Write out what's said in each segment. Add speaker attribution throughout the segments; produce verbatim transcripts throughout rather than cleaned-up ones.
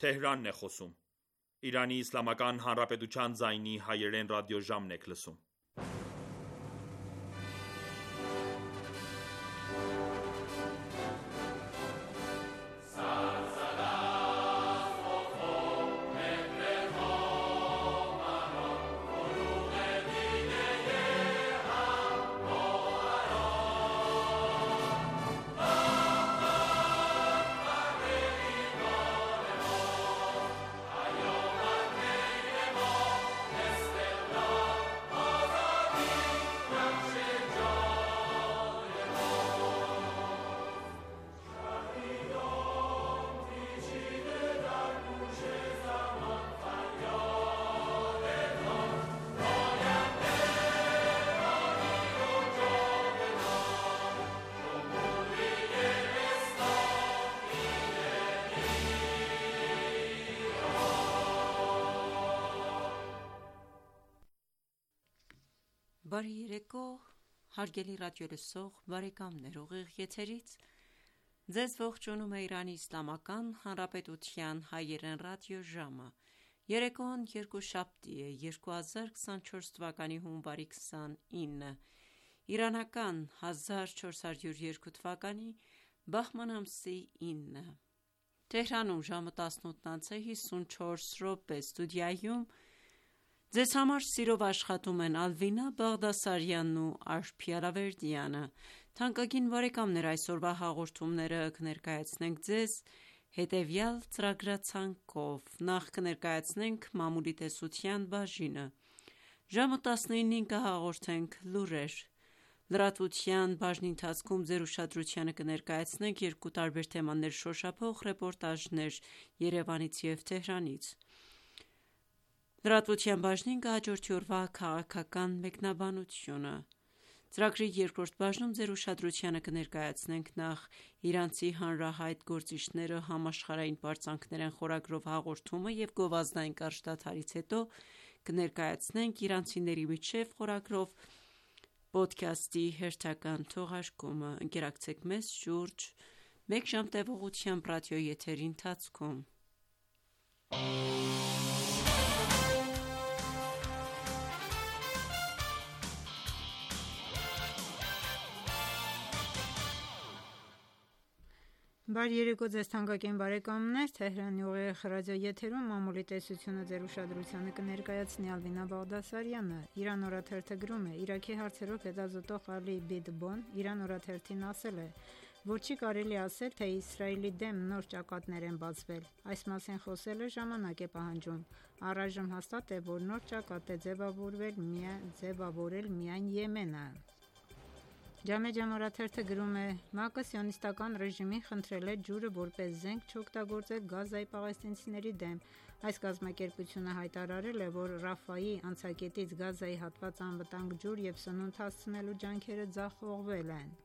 Speaker 1: Թեհրանն է խոսում։ Իրանի Իսլամական Հանրապետության ձայնի հայերեն ռադիոժամն եք լսում։
Speaker 2: Բարի երեկո, հարգելի ռադիոլսող բարեկամներ, ուղիղ եթերից ձեզ ողջունում է Իրանի Իսլամական Հանրապետության հայերեն ռադիոժամը։ Երեկոն երկուշաբթի է, երկու հազար քսանչորս թվականի հունվարի քսանինը, իրանական հազար չորսսուն երկու թվականի բահման ամսի ինը։ Թեհրանում ժամը տասնութն անց է հիսունչորս րոպե, ստուդիայում ձեզ համար սիրով աշխատում են Ալվինա Բաղդասարյանն ու Արփի Ալավերդյանը։ Թանկագին բարեկամներ, այսօրվա հաղորդումները կներկայացնենք ձեզ հետևյալ ծրագրացանկով. Նախ կներկայացնենք մամուլի տեսության բաժինը, ժամը տասնինին կհաղորդենք լուրեր, լրատվության բաժնի ընթացքում ձեր ուշադրությանը կներկայացնենք երկու տարբեր թեմաներ շոշափող ռեպորտաժներ Երևանից և Թեհրանից։ Լրատվության բաժնին կհաջորդի օրվա քաղաքական մեկնաբանությունը։ Ծրագրի երկրորդ բաժնում ձեր ուշադրությանը կներկայացնենք նախ իրանցի հանրահայտ գործիչները համաշխարհային պարծանքներ են խորագրով հաղորդումը և գովազդային կարճ դադարից հետո կներկայացնենք իրանցիների միջև խորագրով պոդքասթի հերթական թողարկումը։ Ընկերակցեք մեզ շուրջ մեկ ժամ տևողությամբ ռադիոյի եթերի ընթացքում։
Speaker 3: Բարի երեկո ձեզ թանկագին բարեկամներ, Թեհրանի ուղիղ ռադիոեթերում մամուլի տեսությունը ձեր ուշադրությանը կներկայացնի Ալվինա Բաղդասարյանը։ Իրան օրաթերթը գրում է. Իրաքի հարցերով հետազոտող Ալի Բիդբոն Իրան օրաթերթին ասել է, որ չի կարելի ասել, թե Իսրայելի դեմ նոր ճակատներ են բացվել։ Այս մասին խոսելը ժամանակ է պահանջում։ Առայժմ հաստատ է, որ նոր ճակատ է ձևավորվել միայն ձևավորել միայն Եմենը։ Ջամեջամ օրաթերթը գրում է. ՄԱԿ-ը սիոնիստական ռեժիմին խնդրել է ջուրը որպես զենք չօգտագործել Գազայի պաղեստինցիների դեմ։ Այս կազմակերպությունը հայտարարել է, որ Ռաֆայի անցակետից Գազայի հատված անվտանգ ջուր և սնունդ հասցնելու ջանքերը ձախողվել են։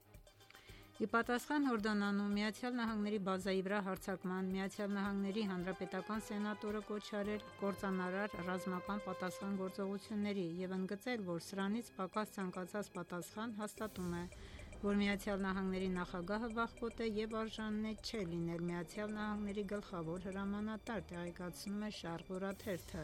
Speaker 3: Ի պատասխան Հորդանանու ԱՄՆ-ի բազայի վրա հարձակման ԱՄՆ-ի հանրապետական սենատորը կոչ արել կործանարար ռազմական պատասխան գործողությունների և ընդգծել, որ սրանից պակաս ցանկացած պատասխան հաստատում է, որ ԱՄՆ-ի նախագահը վախկոտ է և արժանն է չէ լինել ԱՄՆ-ի գլխավոր հրամանատար, տեղեկացնում է Շարղ օրաթերթը։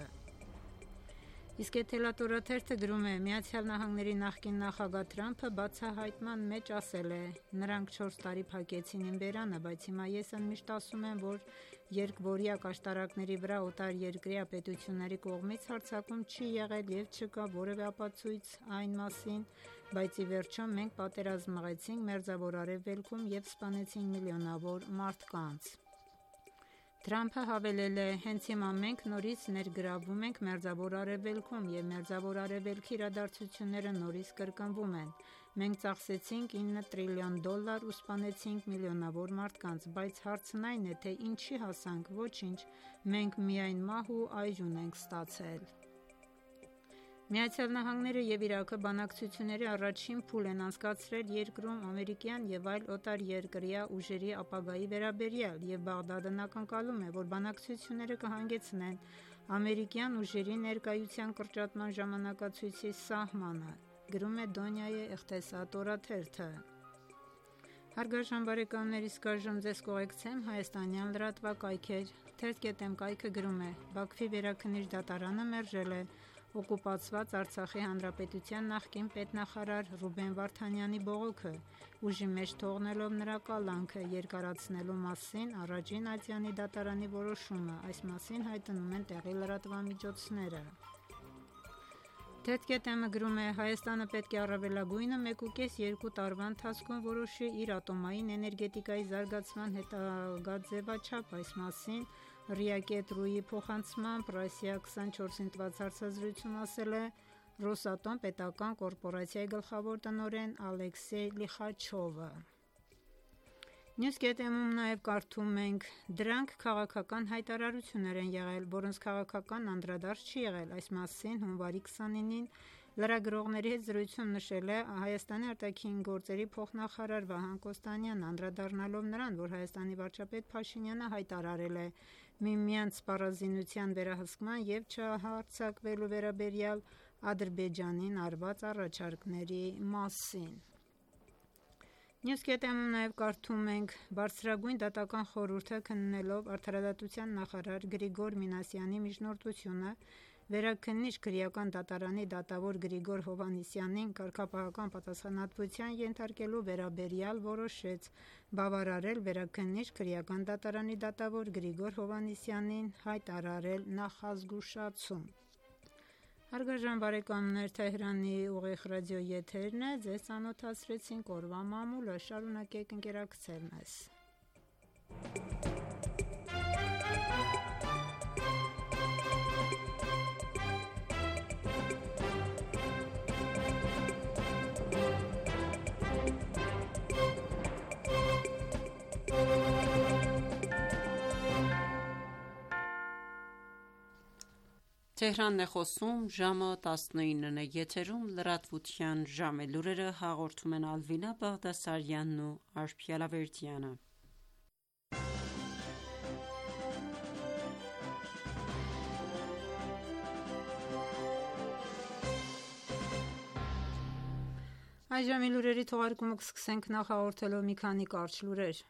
Speaker 3: Իսկ Էթելատ օրաթերթը գրում է. ԱՄՆ-ի նախկին նախագահ Թրամփը բացահայտման մեջ ասել է. «Նրանք չորս տարի փակեցին իմ բերանը, բայց հիմա ես ընդմիշտ ասում եմ, որ երկվորյակ աշտարակների վրա օտարերկրյա պետությունների կողմից հարձակում չի եղել և չկա որևէ ապացույց այն մասին, բայց ի վերջո մենք պատերազմ մղեցինք Մերձավոր Արևելքում և սպանեցինք միլիոնավոր մարդկանց»։ Թրամփը հավելել է. «Հենց հիմա մենք նորից ներգրավվում ենք Մերձավոր Արևելքում և Մերձավոր Արևելքի իրադարձությունները նորից կրկնվում են։ Մենք ծախսեցինք ինը տրիլիոն դոլար ու սպանեցինք միլիոնավոր մարդկանց, բայց հարցն այն է, թե ինչի հասանք։ Ոչինչ, մենք միայն մահ ու այժ ունենք ստացել»։ ԱՄՆ-ն և Իրաքը բանակցությունների առաջին փուլ են անցկացրել երկրում ամերիկյան և այլ օտարերկրյա ուժերի ապագայի վերաբերյալ, և Բաղդադն ակնկալում է, որ բանակցությունները կհանգեցնեն ամերիկյան ուժերի ներկայության կրճատման ժամանակացույցի սահմանը, գրում է Դոնյայե Էղտեսադ օրաթերթը։ Հարգարժան բարեկամներ, իսկ այժմ ձեզ կուղեկցեմ հայաստանյան լրատվակայքեր Թերթ.am կայքը գրում է. Բաքվի վերաքննիչ դատարանը մերժել է օկուպացված Արցախի հանրապետության նախկին պետնախարար Ռուբեն Վարդանյանի բողոքը, ուժի մեջ թողնելով նրա կալանքը երկարացնելու մասին առաջին ատյանի դատարանի որոշումը, այս մասին հայտնում են տեղի լրատվամիջոցները։ Թերթ.am-ը գրում է. Հայաստանը պետք է առավելագույնը մեկուկես երկու տարվա ընթացքում որոշի իր ատոմային էներգետիկայի զարգացման հետագա ձևաչափ, այս մասին Ռիա.րու-ի փոխանցմամբ Ռասիա քսանչորսին տված հարցազրույցում ասել է Ռոսատոմ պետական կորպորացիայի գլխավոր տնօրեն Ալեքսեյ Լիխաչովը։ News.am-ում նաև կարդում ենք. դրանք քաղաքական հայտարարություններ են եղել, որոնց քաղաքական անդրադարձ չի եղել, այս մասին հունվարի քսանինին լրագրողների հետ զրույցում նշել է Հայաստանի արտաքին գործերի փոխնախարար Վահան Կոստանյանը, անդրադառնալով նրան, որ Հայաստանի վարչապետ Փաշինյանը հայտարարել է միմյանց սպառազինության վերահսկման և չհարձակվելու վերաբերյալ Ադրբեջանին արված առաջարկների մասին։ News.am-ում նաև կարդում ենք. Բարձրագույն դատական խորհուրդը քննելով արդարադատության նախարար Գրիգոր Մինասյանի միջնորդությունը վերաքննիչ քրեական դատարանի դատավոր Գրիգոր Հովհաննիսյանին կարգապահական պատասխանատվության ենթարկելու վերաբերյալ որոշեց բավարարել վերաքննիչ քրեական դատարանի դատավոր Գրիգոր Հովհաննիսյանին հայտարարել նախազգուշացում։ Հարգարժան բարեկամներ, Թեհրանի ուղիղ ռադիոյի եթերն է, ձեզ ծանոթացրեցինք օրվա մամուլը, շարունակեք ընկերակցել մեզ։
Speaker 2: Թեհրանն է խոսում, ժամը տասնինն է, եթերում լրատվության ժամ է, լուրերը հաղորդում են Ալվինա Բաղդասարյանն ու Արփ Ալավերդյանը։
Speaker 3: Այժմի լուրերի թողարկումը կսկսենք նախ հաղորդելով մի քանի կարճ լուրեր։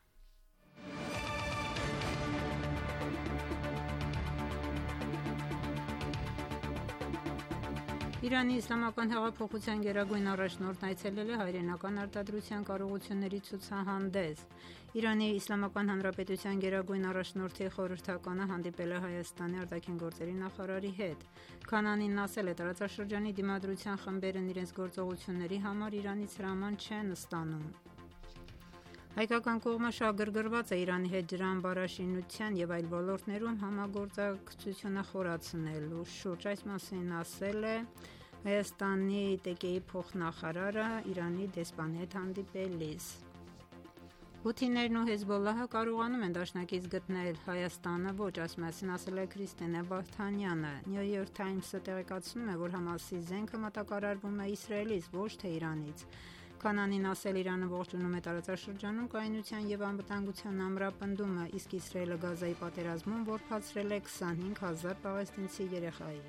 Speaker 3: Իրանի իսլամական հեղափոխության գերագույն առաջնորդն այցելել է հայրենական արտադրության կարողությունների ցուցահանդես։ Իրանի Իսլամական Հանրապետության գերագույն առաջնորդի խորհրդականը հանդիպել է Հայաստանի արտաքին գործերի նախարարի հետ։ Քանանին ասել է տարածաշրջանի դիմադրության խմբերն իրենց գործողությունների համար Իրանից հրաման չեն ստանում։ Հայկական կողմը շահագրգռված է Իրանի հետ ջրամբարաշինության և այլ ոլորտներում համագործակցությունը խորացնելու շուրջ, այս մասին ասել է Հայաստանի ՏԿ-ի փոխնախարարը Իրանի դեսպանի հետ հանդիպելիս։ Հութիներն ու Հեզբոլլահը կարողանում են դաշնակից գտնել Հայաստանը ոչ, այս մասին ասել է Քրիստինե Վարդանյանը։ New York Times-ը տեղեկացնում է, որ Համասի զենքը մատակարարվում է Իսրայելից, ոչ թե Իրանից։ Քանանին ասել Իրանը ողջունում է տարածաշրջանում կայունության և անվտանգության ամրապնդումը, իսկ Իսրայելը Գազայի պատերազմում որբացրել է քսանհինգ հազար պաղեստինցի երեխայի։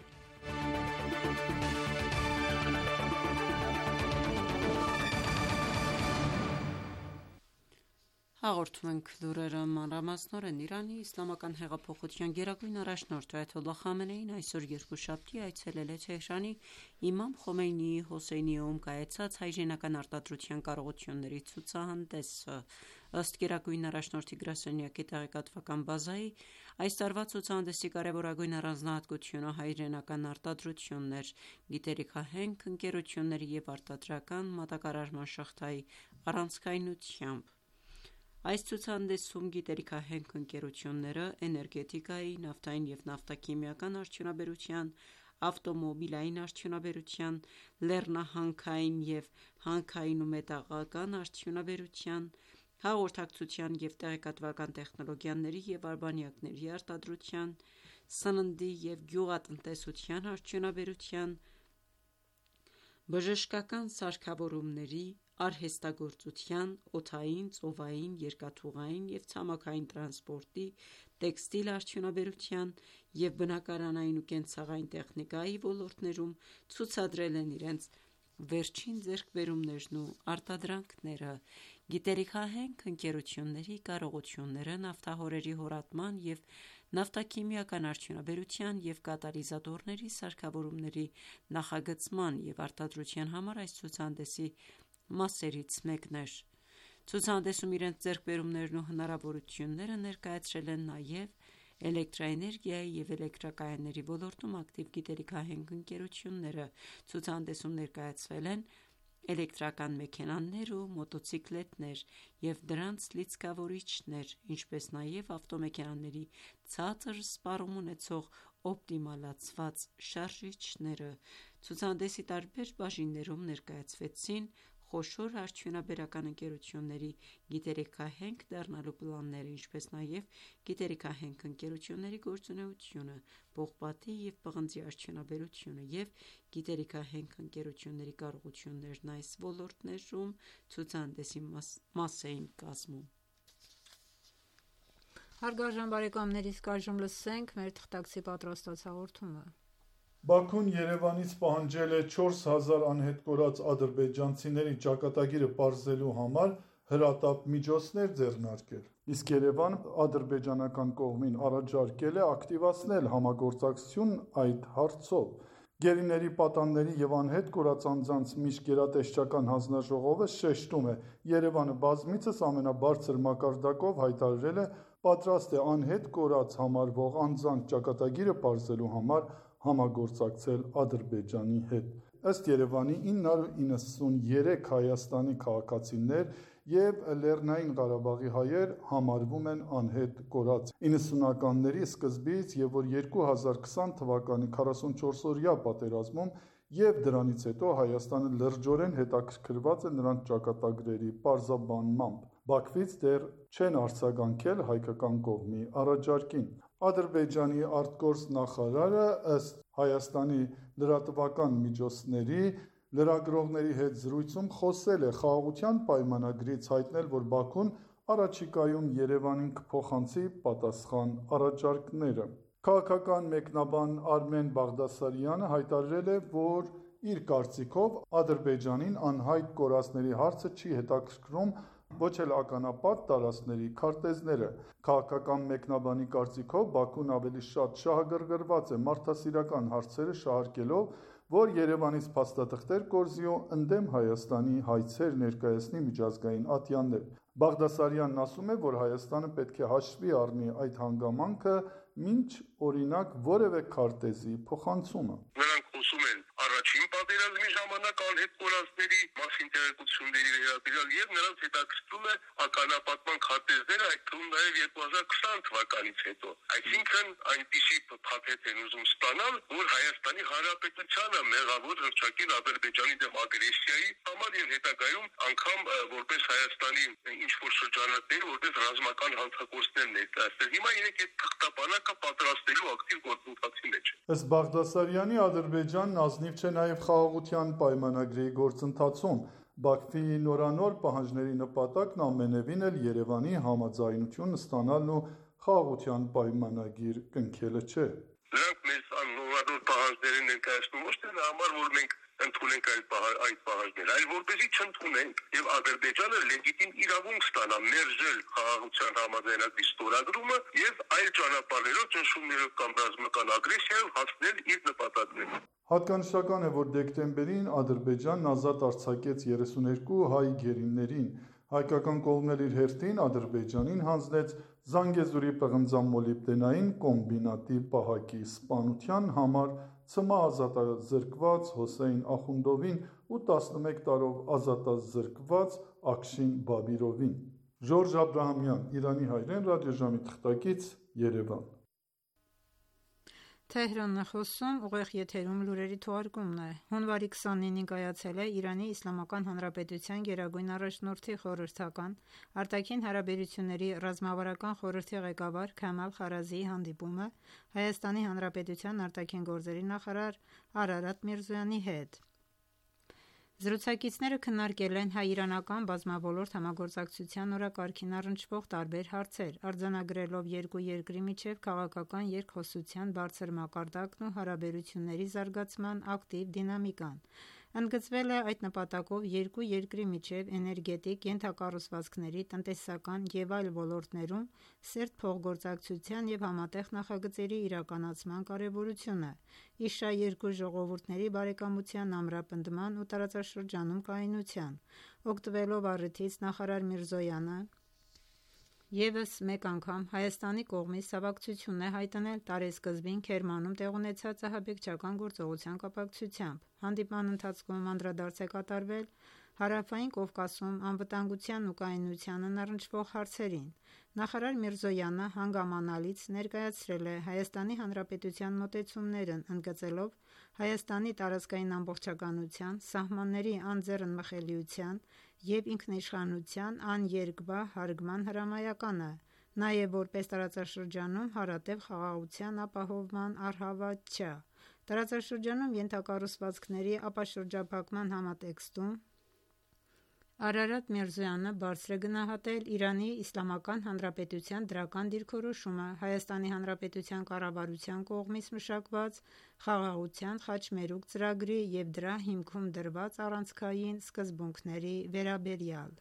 Speaker 2: Հաղորդում ենք լուրերը մանրամասնորեն։ Իրանի Իսլամական հեղափոխության գերագույն առաջնորդ Այաթոլլահ Խամենեին այսօր երկուշաբթի այցելել է Թեհրանի Իմամ Խոմեյնիի Հոսեյնիեում կայացած հայրենական արտադրության կարողությունների ցուցահանդեսը։ Ըստ գերագույն առաջնորդի գրասենյակի տեղեկատվական բազայի, այս տարվա ցուցահանդեսի կարևորագույն առանձնահատկությունը հայրենական արտադրությունն էր՝ գիտելիքահենք ընկերությունների և արտադրական մատակարարման շղթայի առանցքայնությամբ։ Այս ցուցահանդեսում գիտելիքահենք ընկերությունները էներգետիկայի, նավթային և նավթաքիմիական արդյունաբերության, ավտոմոբիլային արդյունաբերության, լեռնահանքային և հանքային ու մետաղական արդյունաբերության, հաղորդակցության և տեղեկատվական տեխնոլոգիաների և արբանյակների արտադրության, սննդի և գյուղատնտեսության արդյունաբերության, բժշկական սարքավորումների, արհեստագործության, օդային, ծովային, երկաթուղային և ցամաքային տրանսպորտի, տեքստիլ արդյունաբերության և բնակարանային ու կենցաղային տեխնիկայի ոլորտներում ցուցադրել են իրենց վերջին ձեռքբերումներն ու արտադրանքները։ Գիտելիքահենք ընկերությունների կարողությունները նավթահորերի հորատման և նավթաքիմիական արդյունաբերության և կատալիզատորների սարքավորումների նախագծման և արտադրության համար այս ցուցահանդեսի մասերից մեկն էր։ Ցուցահանդեսում իրենց ձեռքբերումներն ու հնարավորությունները ներկայացրել են նաև էլեկտրաէներգիայի և էլեկտրակայանների ոլորտում ակտիվ գիտելիքահենք ընկերությունները։ Ցուցահանդեսում ներկայացվել են էլեկտրական մեքենաներ ու մոտոցիկլետներ և դրանց լիցքավորիչներ, ինչպես նաև ավտոմեքենաների ցածր սպառում ունեցող օպտիմալացված շարժիչները։ Ցուցահանդեսի տարբեր բաժիններում ներկայացվեցին խոշոր արդյունաբերական ընկերությունների գիտելիքահենք դառնալու պլանները, ինչպես նաև գիտելիքահենք ընկերությունների գործունեությունը, պողպատի և պղնձի արդյունաբերությունը և գիտելիքահենք ընկերությունների կարողություններն այս ոլորտներում ցուցահանդեսի մաս էին կազմում։
Speaker 3: Հարգարժան բարեկամներ, իսկ այժմ լսենք մեր թղթակցի պատրաստած հաղորդումը։
Speaker 4: Բաքուն Երևանից պահանջել է չորս հազար անհետ կորած ադրբեջանցիների ճակատագիրը պարզելու համար հրատապ միջոցներ ձեռնարկել, իսկ Երևանը ադրբեջանական կողմին առաջարկել է ակտիվացնել համագործակցությունն այդ հարցով։ Գերիների պատանների և անհետ կորած անձանց միջգերատեսչական հանձնաժողովը շեշտում է՝ Երևանը բազմիցս ամենաբարձր մակարդակով հայտարարել է պատրաստ է անհետ կորած համարվող անձանց ճակատագիրը պարզելու համար համագործակցել Ադրբեջանի հետ։ Ըստ Երևանի, ինը հարյուր իննսուներեք Հայաստանի քաղաքացիներ և Լեռնային Ղարաբաղի հայեր համարվում են անհետ կորած իննսունականների սկզբից, և որ երկու հազար քսան թվականի քառասունչորսօրյա պատերազմում և դրանից հետո Հայաստանը լրջորեն հետաքրքրված է նրանց ճակատագրերի պարզաբանմամբ։ Բաքվից դեռ չեն արձագանքել հայկական կողմի առաջարկին։ Ադրբեջանի արտգործնախարարը, ըստ Հայաստանի լրատվական միջոցների լրագրողների հետ զրույցում, խոսել է խաղաղության պայմանագրից, հայտնել, որ Բաքուն առաջիկայում Երևանին կփոխանցի պատասխան առաջարկները։ Քաղաքական մեկնաբան Արմեն Բաղդասարյանը հայտարարել է, որ իր կարծիքով Ադրբեջանին անհայտ կորածների հարցը չի հետաքրքրում, ոչ էլ ականապատ տարածքների քարտեզները։ Քաղաքական մեկնաբանի կարծիքով Բաքուն ավելի շատ շահագրգռված է մարդասիրական հարցերը շահարկելով, որ Երևանից փաստաթղթեր կորզի ու ընդդեմ Հայաստանի հայցեր ներկայացնի միջազգային ատյաններ։ Բաղդասարյանն ասում է, որ Հայաստանը պետք է հաշվի առնի այդ հանգամանքը մինչ, օրինակ, որևէ քարտեզի փոխանցումը։
Speaker 5: Նրանք խոսում են առաջին պատերազմի ժամանակ անհետ կորածների մասին տեղեկությունների վերաբերյալ և նրանց հետաքրքրում է ականապատման քարտեզները, այդ թվում նաև երկու հազար քսան թվականից հետո։ Այսինքն այնպիսի փաթեթ են ուզում ստանալ, որ Հայաստանի Հանրապետությանը մեղավոր հռչակել Ադրբեջանի դեմ ագրեսիայի համար և հետագայում անգամ որպես Հայաստանի ինչ-որ շրջանակներ, որպես ռազմական հանցագործներ ներկայացնել։ Հիմա իրենք այդ թղթապանակը պատրաստելու ակտիվ գործընթացի մեջ են։
Speaker 4: Ըստ Բաղդասարյանի, Ադրբեջանն ազնիվ չէ նաև խաղաղության պայմանագրի գործընթացում։ Բաքվի նորանոր պահանջների նպատակն ամենևին էլ Երևանի համաձայնություն ստանալն ու խաղաղության պայմանագիր կնքելը չէ։
Speaker 5: Նրանք մեզ նորանոր պահանջներ են ներկայացնում ոչ թե նա համար, որ մենք ընդունենք այդ պահանջները, այլ որպեսզի չընդունենք և Ադրբեջանը լեգիտիմ իրավունք ստանա մերժել խաղաղության համաձայնագրի ստորագրումը և այլ ճանապարհներով, ճնշումներով կամ ռազմական ագրեսիայով հասնել իր նպատակներին։
Speaker 4: Հատկանշական է, որ դեկտեմբերին Ադրբեջանն ազատ արձակեց երեսուներկու հայ գերիներին։ Հայկական կողմն էլ իր հերթին Ադրբեջանին հանձնեց Զանգեզուրի պղնձամոլիբդենային կոմբինատի պահակի սպանության համար ցմահ ազատազրկված Հոսեյն Ախունդովին ու տասնմեկ տարով ազատազրկված Աքշին Բաբիրովին։ Ժորժ Աբրահամյան, Իրանի հայրեն, ռադիոժամի թղթակից, Երևան։
Speaker 3: Թեհրանն է խոսում, ուղիղ եթերում լուրերի թողարկումն է։ Հունվարի քսանինին կայացել է Իրանի Իսլամական Հանրապետության գերագույն առաջնորդի խորհրդական արտաքին հարաբերությունների ռազմավարական խորհրդի ղեկավար Քամալ Խարազիի հանդիպումը Հայաստանի Հանրապետության արտաքին գործերի նախարար Արարատ Միրզոյանի հետ։ Զրուցակիցները քննարկել են հայ-իրանական բազմաբոլորտ համագործակցության օրակարգին առնչվող տարբեր հարցեր, արձանագրելով երկու երկրի միջև քաղաքական երկխոսության բարձր մակարդակն ու հարաբերությունների զարգացման ակտիվ դինամիկան։ Ընդգծվել է այդ նպատակով երկու երկրի միջև էներգետիկ, ենթակառուցվածքների, տնտեսական և այլ ոլորտներում սերտ փոխգործակցության և համատեղ նախագծերի իրականացման կարևորությունը, իշա երկու ժողովուրդների բարեկամության ամրապնդման ու տարածաշրջանում կայունության: Օգտվելով առիթից նախարար Միրզոյանը ևս մեկ անգամ Հայաստանի կողմից հավակցություն է հայտնել տարեսկզբին Քերմանում տեղ ունեցած ահաբեկչական գործողության կապակցությամբ: Հանդիպման ընթացքում անդրադարձ է կատարվել Հարավային Կովկասում անվտանգությանն ու կայունությանն առնչվող հարցերին: Նախարար Միրզոյանը հանգամանալից ներկայացրել է Հայաստանի Հանրապետության մոտեցումներն ընդգծելով Հայաստանի տարածքային ամբողջականության, սահմանների անձեռնմխելիության և ինքնիշխանության աներկբա հարգման հրամայականը, նաև որպես տարածաշրջանում հարատև խաղաղության ապահովման առհավատչա: Տարածաշրջանում ենթակառուցվածքների ապաշրջափակման համատեքստում Արարատ Միրզոյանը բարձր է գնահատել Իրանի Իսլամական Հանրապետության դրական դիրքորոշումը Հայաստանի Հանրապետության կառավարության կողմից մշակված Խաղաղության խաչմերուկ ծրագրի և դրա հիմքում դրված առանցքային սկզբունքների վերաբերյալ: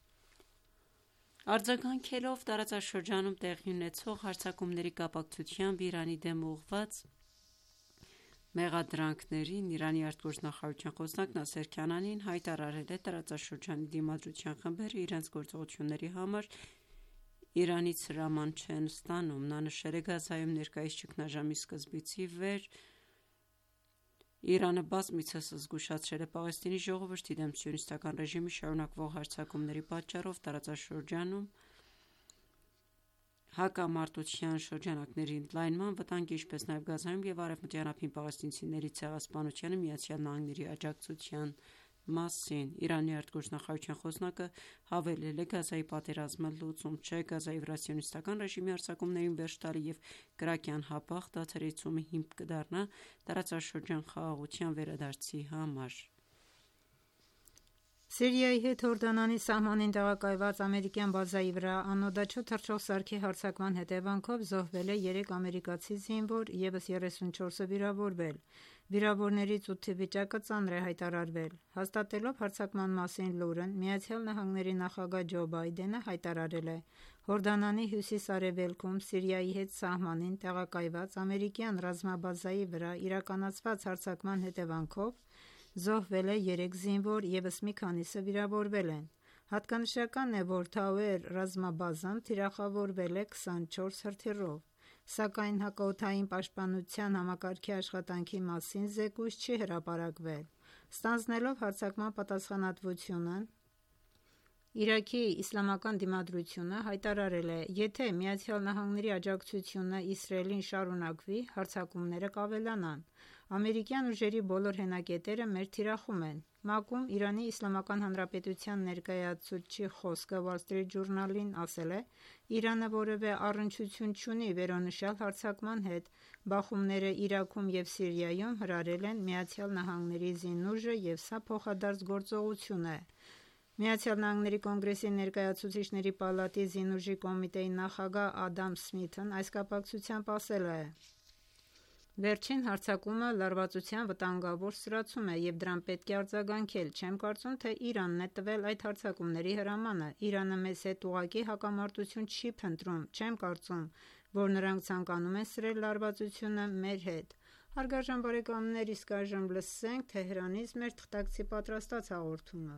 Speaker 2: Արձագանքելով տարածաշրջանում տեղի ունեցող հարձակումների կապակցությամբ Իրանի դեմ ուղղված մեղադրանքներին, Իրանի արտգործնախարարության խոսնակ Նասեր Քանանին հայտարարել է տարածաշրջանի դիմադրության խմբերը իրենց գործողությունների համար Իրանից հրաման չեն ստանում: Նա նշել է Գազայում ներկայիս ճգնաժամի սկզբից ի վեր Իրանը բազմիցս զգուշացրել է Պաղեստինի ժողովրդի դեմ սիոնիստական ռեժիմի շարունակվող հարձակումների պատճառով տարածաշրջանում հակամարտության շրջանակների ընդլայնման վտանգի, ինչպես նաև Գազայում և Արևմտյան ափին պաղեստինցիների ցեղասպանությանը ԱՄՆ-ի աջակցության մասին: Իրանի արտգործնախարարության խոսնակը հավելել է Գազայի պատերազմը լուծում չէ: Գազայի վրա սիոնիստական ռեժիմի հարձակումներին վերջ տալը և կրակի անհապաղ դադարեցումը հիմք կդառնա տարածաշրջան խաղաղության վերադարձի համար:
Speaker 3: Սիրիայի հետ Հորդանանի սահմանին տեղակայված ամերիկյան բազայի վրա անօդաչու թռչող սարքի հարձակման հետևանքով զոհվել է երեք ամերիկացի զինվոր, ևս երեսունչորսը վիրավորվել: Վիրավորներից ութի վիճակը ծանր է հայտարարվել: Հաստատելով հարձակման մասին լուրն ԱՄՆ նախագահ Ջո Բայդենը հայտարարել է. «Հորդանանի հյուսիս-արևելքում Սիրիայի հետ սահմանին տեղակայված ամերիկյան ռազմաբազայի վրա իրականացված հարձակման հետևանքով զոհվել է երեք զինվոր, ևս մի քանիսը վիրավորվել են: Հատկանշական է, որ Թաուեր ռազմաբազան թիրախավորվել է քսանչորս հրթիռով, սակայն հակաօդային պաշտպանության համակարգի աշխատանքի մասին զեկույց չի հրապարակվել»: Ստանձնելով հարձակման պատասխանատվությունն Իրաքի իսլամական դիմադրությունը հայտարարել է. «Եթե ԱՄՆ-ի աջակցությունը Իսրայելին շարունակվի, հարձակումները կավելանան: Ամերիկյան ուժերի բոլոր հենակետերը մեր թիրախում են»: ՄԱԿ-ում Իրանի Իսլամական Հանրապետության ներկայացուցչի խոսքը Wall Street Journal-ին ասել է. «Իրանը որևէ առնչություն չունի վերոնշյալ հարձակման հետ: Բախումները Իրաքում և Սիրիայում հրահրել են ԱՄՆ զինուժը և սա փոխադարձ գործողություն է»: ԱՄՆ Կոնգրեսի Ներկայացուցիչների պալատի Զինուժի կոմիտեի նախագահ Ադամ Սմիթն այս կապակցությամբ ասել է. «Վերջին հարձակումը լարվածության վտանգավոր սրացում է և դրան պետք է արձագանքել: Չեմ կարծում, թե Իրանն է տվել այդ հարձակումների հրամանը: Իրանը մեզ հետ ուղղակի հակամարտություն չի փնտրում: Չեմ կարծում, որ նրանք ցանկանում են սրել լարվածությունը մեր հետ»: Հարգարժան բարեկամներ իսկ այժմ լսենք Թեհրանից մեր թղթակցի պատրաստած հաղորդումը: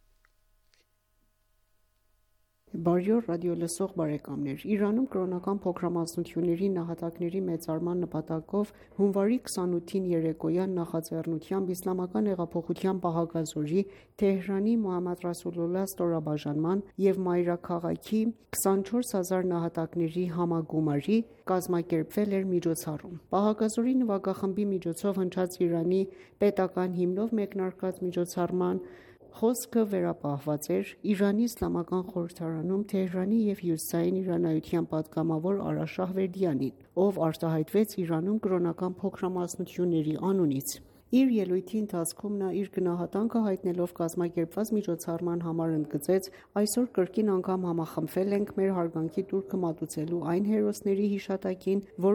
Speaker 6: Բարի օր ռադիոլսող բարեկամներ: Իրանում կրոնական փոքրամասնությունների նահատակների մեծարման նպատակով հունվարի քսանութին երեկոյան նախաձեռնությամբ Իսլամական հեղափոխության պահակազորի Թեհրանի Մոհամմադ Ռասուլուլլահ ստորաբաժանման և մայրաքաղաքի քսանչորս հազար նահատակների համագումարի կազմակերպվել էր միջոցառում: Պահակազորի նվագախմբի միջոցով հնչած Իրանի պետական հիմնով մեկնարկած միջոցառման խոսքը վերապահված էր Իրանի իսլամական խորհրդարանում Թեհրանի և հյուսիսային իրանայության պատգամավոր Արա Շահվերդյանին, ով արտահայտվեց Իրանում կրոնական փոքրամասնությունների անունից: Իր ելույթի ընթացքում նա իր գնահատանքը հայտնելով կազմակերպված միջոցառման համար ընդգծեց. «Այսօր կրկին անգամ համախմբվել ենք մեր հարգանքի տուրքը մատուցելու այն հերոսների հիշատակին, որոնք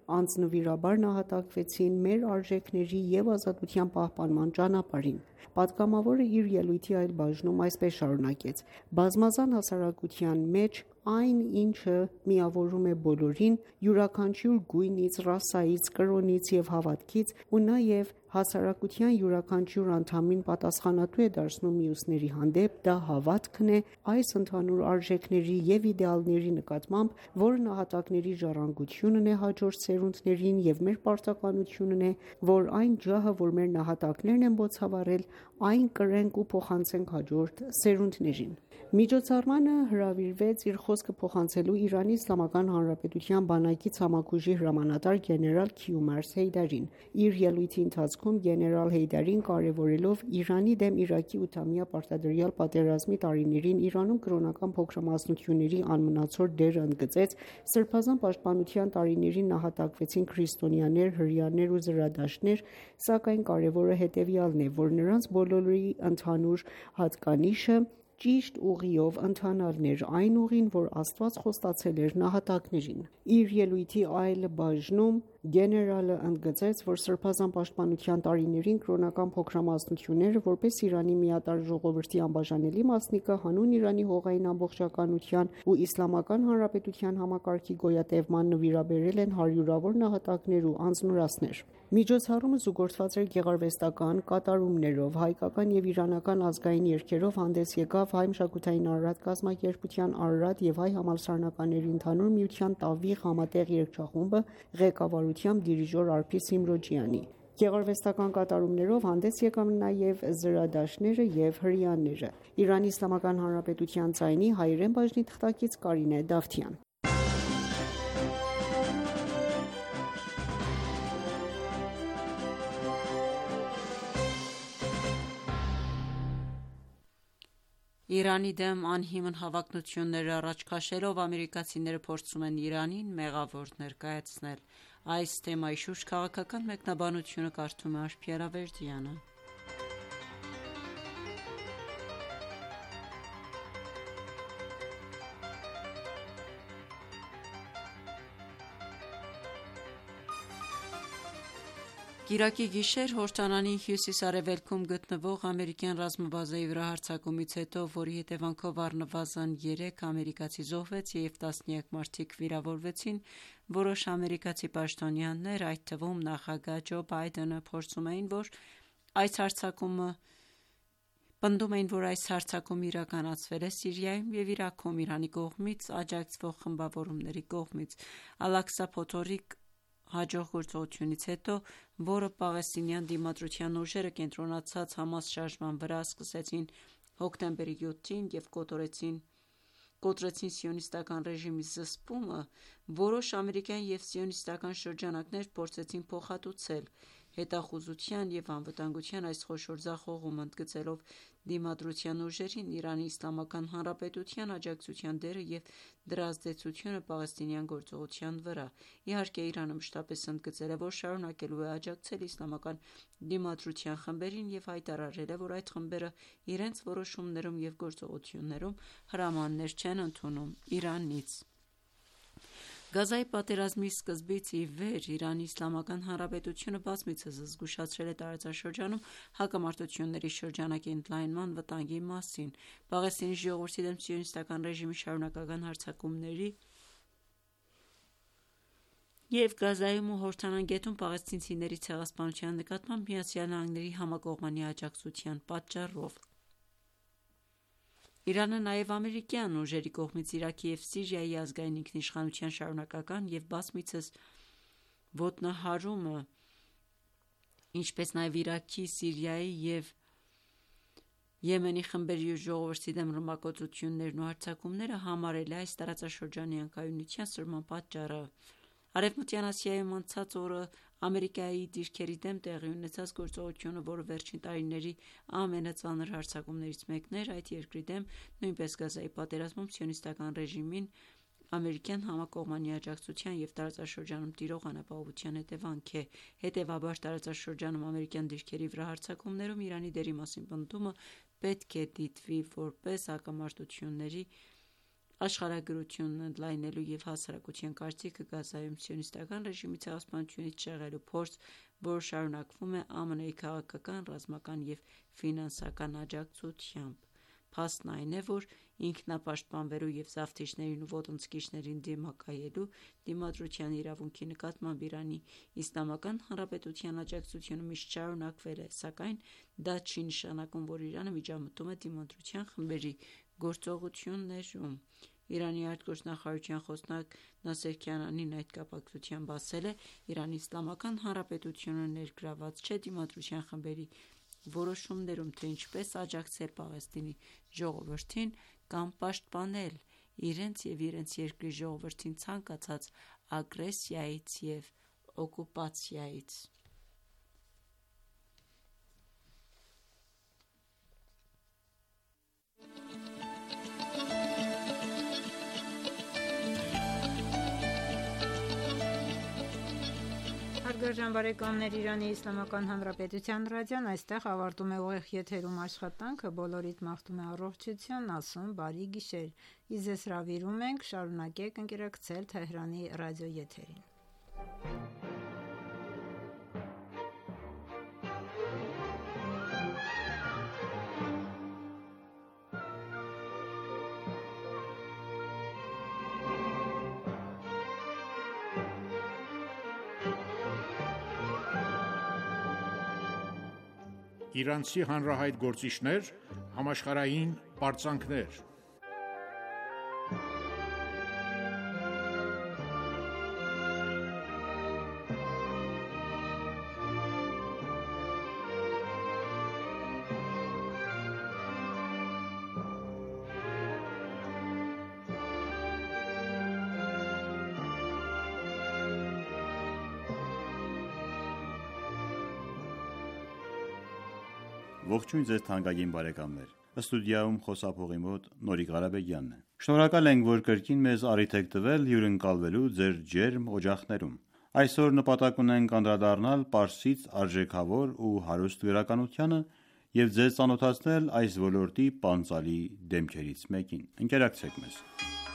Speaker 6: անձնվիրաբար նահատակվեցին մեր արժեքների և ազատության պահպանման ճանապարհին։ Պատգամավորը իր ելույթի այլ բաժնում այսպես շարունակեց. «Բազմազան հասարակության մեջ այն, ինչը միավորում է բոլորին, յուրաքանչյուր գույնից, ռասայից, կրոնից և հավատքից ու նաև հասարակության յուրաքանչյուր անդամին պատասխանատու է դարձնում մյուսների հանդեպ, դա հավատքն է այս ընդհանուր արժեքների և իդեալների նկատմամբ, որը նահատակների ժառանգությունն է հաջորդ սերունդներին և մեր պարտականությունն է, որ այն ջահը, որ մեր նահատակներն են բոցավառել, այն կրենք ու փոխանցենք հաջորդ սերունդներին»։ Միջոցառմանը հրավիրվեց իր խոսքը փոխանցելու Իրանի Իսլամական Հանրապետության բանակի ցամաքուժի հրամանատար գեներալ Քիումարս Հեյդարին։ Իր ելույթի ընթացքում գեներալ Հեյդարին կարևորելով Իրանի դեմ Իրաքի ութամյա պարտադրյալ պատերազմի տարիներին Իրանում կրոնական փոքրամասնությունների անմնացորդ դերը ընդգծեց. «Սրբազան պաշտպանության տարիներին նահատակվեցին քրիստոնյաներ, հրեաներ ու զրադաշտներ, սակայն կարևորը հետևյալն է, որ նրանց բոլորի ընդհանուր հատկանիշը ճիշտ ուղիով ընթանալն էր, այն ուղին, որ Աստված խոստացել էր նահատակներին»։ Իր ելույթի այլ բաժնում գեներալը ընդգծեց, որ սրբազան պաշտպանության տարիներին կրոնական փոքրամասնությունները, որպես Իրանի միատարր ժողովրդի անբաժանելի մասնիկը, հանուն Իրանի հողային ամբողջականության ու Իսլամական Հանրապետության համակարգի գոյատևման նվիրաբերել են հարյուրավոր նահատակներ ու անձնուրացներ։ Միջոցառումը զուգորդված էր գեղարվեստական կատարումներով։ Հայկական և իրանական ազգային երգերով հանդես եկավ Հայ մշակութային արարած կազմակերպության «Արարատ» և Հայ համալսարանականների ընդհանուր միության «Տավիղ» համատեղ երգչախումբը ղեկավարությամբ դիրիժոր Արփի Սիմրոջյանի։ Գեղարվեստական կատարումներով հանդես եկան նաև զրադաշտները և հրեաները։ Իրանի Իսլամական Հանրապետության ձայնի հայերեն բաժնի թղթակից Կարինե Դավթյան։
Speaker 2: Իրանի դեմ անհիմն հավակնություններ առաջ քաշելով ամերիկացիները փորձում են Իրանին մեղավոր ներկայացնել։ Այս թեմայի շուրջ քաղաքական մեկնաբանությունը կարդում է Արփի Արավերդյանը։ Կիրակի գիշեր Հորդանանի հյուսիս-արևելքում գտնվող ամերիկյան ռազմաբազայի վրա հարձակումից հետո, որի հետևանքով առնվազն երեք ամերիկացի զոհվեց և տասնյակ մարդիկ վիրավորվեցին, որոշ ամերիկացի պաշտոնյաներ, այդ թվում նախագահ Ջո Բայդենը, փորձում էին, որ այս հարձակումը պնդում էին, որ այս հարձակումը իրականացվել է Սիրիայում և Իրաքում Իրանի կողմից աջակցվող խմբավորումների կողմից։ Ալ-Աղսա փոթորիկ հաջող գործողությունից հետո, որը պաղեստինյան դիմադրության ուժերը կենտրոնացած Համաս շարժման վրա սկսեցին հոկտեմբերի յոթին և կոտորեցին կոտրեցին սիոնիստական ռեժիմի զսպումը, որոշ ամերիկյան և սիոնիստական շրջանակներ փորձեցին փոխհատուցել հետախուզության և անվտանգության այս խոշոր ձախողումը, ընդգծելով դիմադրության ուժերին Իրանի Իսլամական Հանրապետության աջակցության դերը և դրա ազդեցությունը պաղեստինյան գործողության վրա։ Իհարկե, Իրանը մշտապես ընդգծել է, որ շարունակելու է աջակցել իսլամական դիմադրության խմբերին և հայտարարել է, որ այդ խմբերը իրենց որոշումներում և գործողություններում հրամաններ չեն ընդունում Իրանից։ Գազայի պատերազմի սկզբից ի վեր Իրանի Իսլամական Հանրապետությունը բազմիցս զգուշացրել է տարածաշրջանում հակամարտությունների շրջանակի ընդլայնման վտանգի մասին։ Պաղեստինի ժողովրդի դեմ սիոնիստական ռեժիմի շարունակական հարձակումների և Գազայում ու Հորդանան գետում պաղեստինցիների ցեղասպանության նկատմամբ ԱՄՆ-ի համակողմանի աջակցության պատճառով։ Իրանը նաև ամերիկյան ուժերի կողմից Իրաքի և Սիրիայի ազգային ինքնիշխանության շարունակական և բազմիցս ոտնահարումը, ինչպես նաև Իրաքի, Սիրիայի և Եմենի խմբերի ու ժողովրդի դեմ ռմբակոծություններն ու հարձակումները համարել է այս տարածաշրջանի անկայունության սրման պատճառը։ Արևմտյան Ասիայում անցած օրը Ամերիկայի դիրքերի դեմ տեղի ունեցած գործողությունը, որը վերջին տարիների ամենածանր հարձակումներից մեկն էր այդ երկրի դեմ, նույնպես Գազայի պատերազմում սիոնիստական ռեժիմին ամերիկյան համակողմանի աջակցության և տարածաշրջանում տիրող անապահովության հետևանք է։ Հետևաբար, տարածաշրջանում ամերիկյան դիրքերի վրա հարձակումներում Իրանի դերի մասին պնդումը պետք է դիտվի որպես հակամարտությունների Աշխարհագրությունն ընդլայնելու և հասարակության կարծիքը Գազայում սիոնիստական ռեժիմի ցեղասպանությունից շեղելու փորձ, որը շարունակվում է ԱՄՆ -ի քաղաքական, ռազմական և ֆինանսական աջակցությամբ: Փաստն այն է, որ ինքնապաշտպանվելու և զավթիչներին ու ոտնձգիչներին դիմակայելու դիմադրության իրավունքի նկատմամբ Իրանի Իսլամական Հանրապետության աջակցությունը միշտ շարունակվել է, սակայն դա չի նշանակում, որ Իրանը միջամտում է դիմադրության խմբերի գործողություններում: Իրանի արտգործնախարարության խոսնակ Նասեր Քանանին այդ կապակցությամբ ասել է. «Իրանի Իսլամական Հանրապետությունը ներգրավված չէ դիմադրության խմբերի որոշումներում, թե ինչպես աջակցել Պաղեստինի ժողովրդին կամ պաշտպանել իրենց և իրենց երկրի ժողովրդին ցանկացած ագրեսիայից և օկուպացիայից»:
Speaker 3: Հարգարժան բարեկամներ, Իրանի Իսլամական Հանրապետության ռադիոն այստեղ ավարտում է ուղիղ եթերում աշխատանքը, բոլորիդ մաղթում է առողջություն, ասում բարի գիշեր, իսկ ձեզ հրավիրում ենք շարունակեք ընկերակցել Թեհրանի ռադիոեթերին:
Speaker 7: Իրանցի հանրահայտ գործիչներ, համաշխարհային պարծանքներ
Speaker 8: Ողջույն ձեզ թանկագին բարեկամներ: Ստուդիայում խոսափողի մոտ Նորիկ Ղարաբեգյանն է: Շնորհակալ ենք, որ կրկին մեզ առիթ եք տվել հյուրընկալվելու ձեր ջերմ օջախներում: Այսօր նպատակ ունենք անդրադառնալ պարսից արժեքավոր ու հարուստ գրականությանը և ձեզ ծանոթացնել այս ոլորտի պանծալի դեմքերից մեկին: Ընկերակցեք մեզ: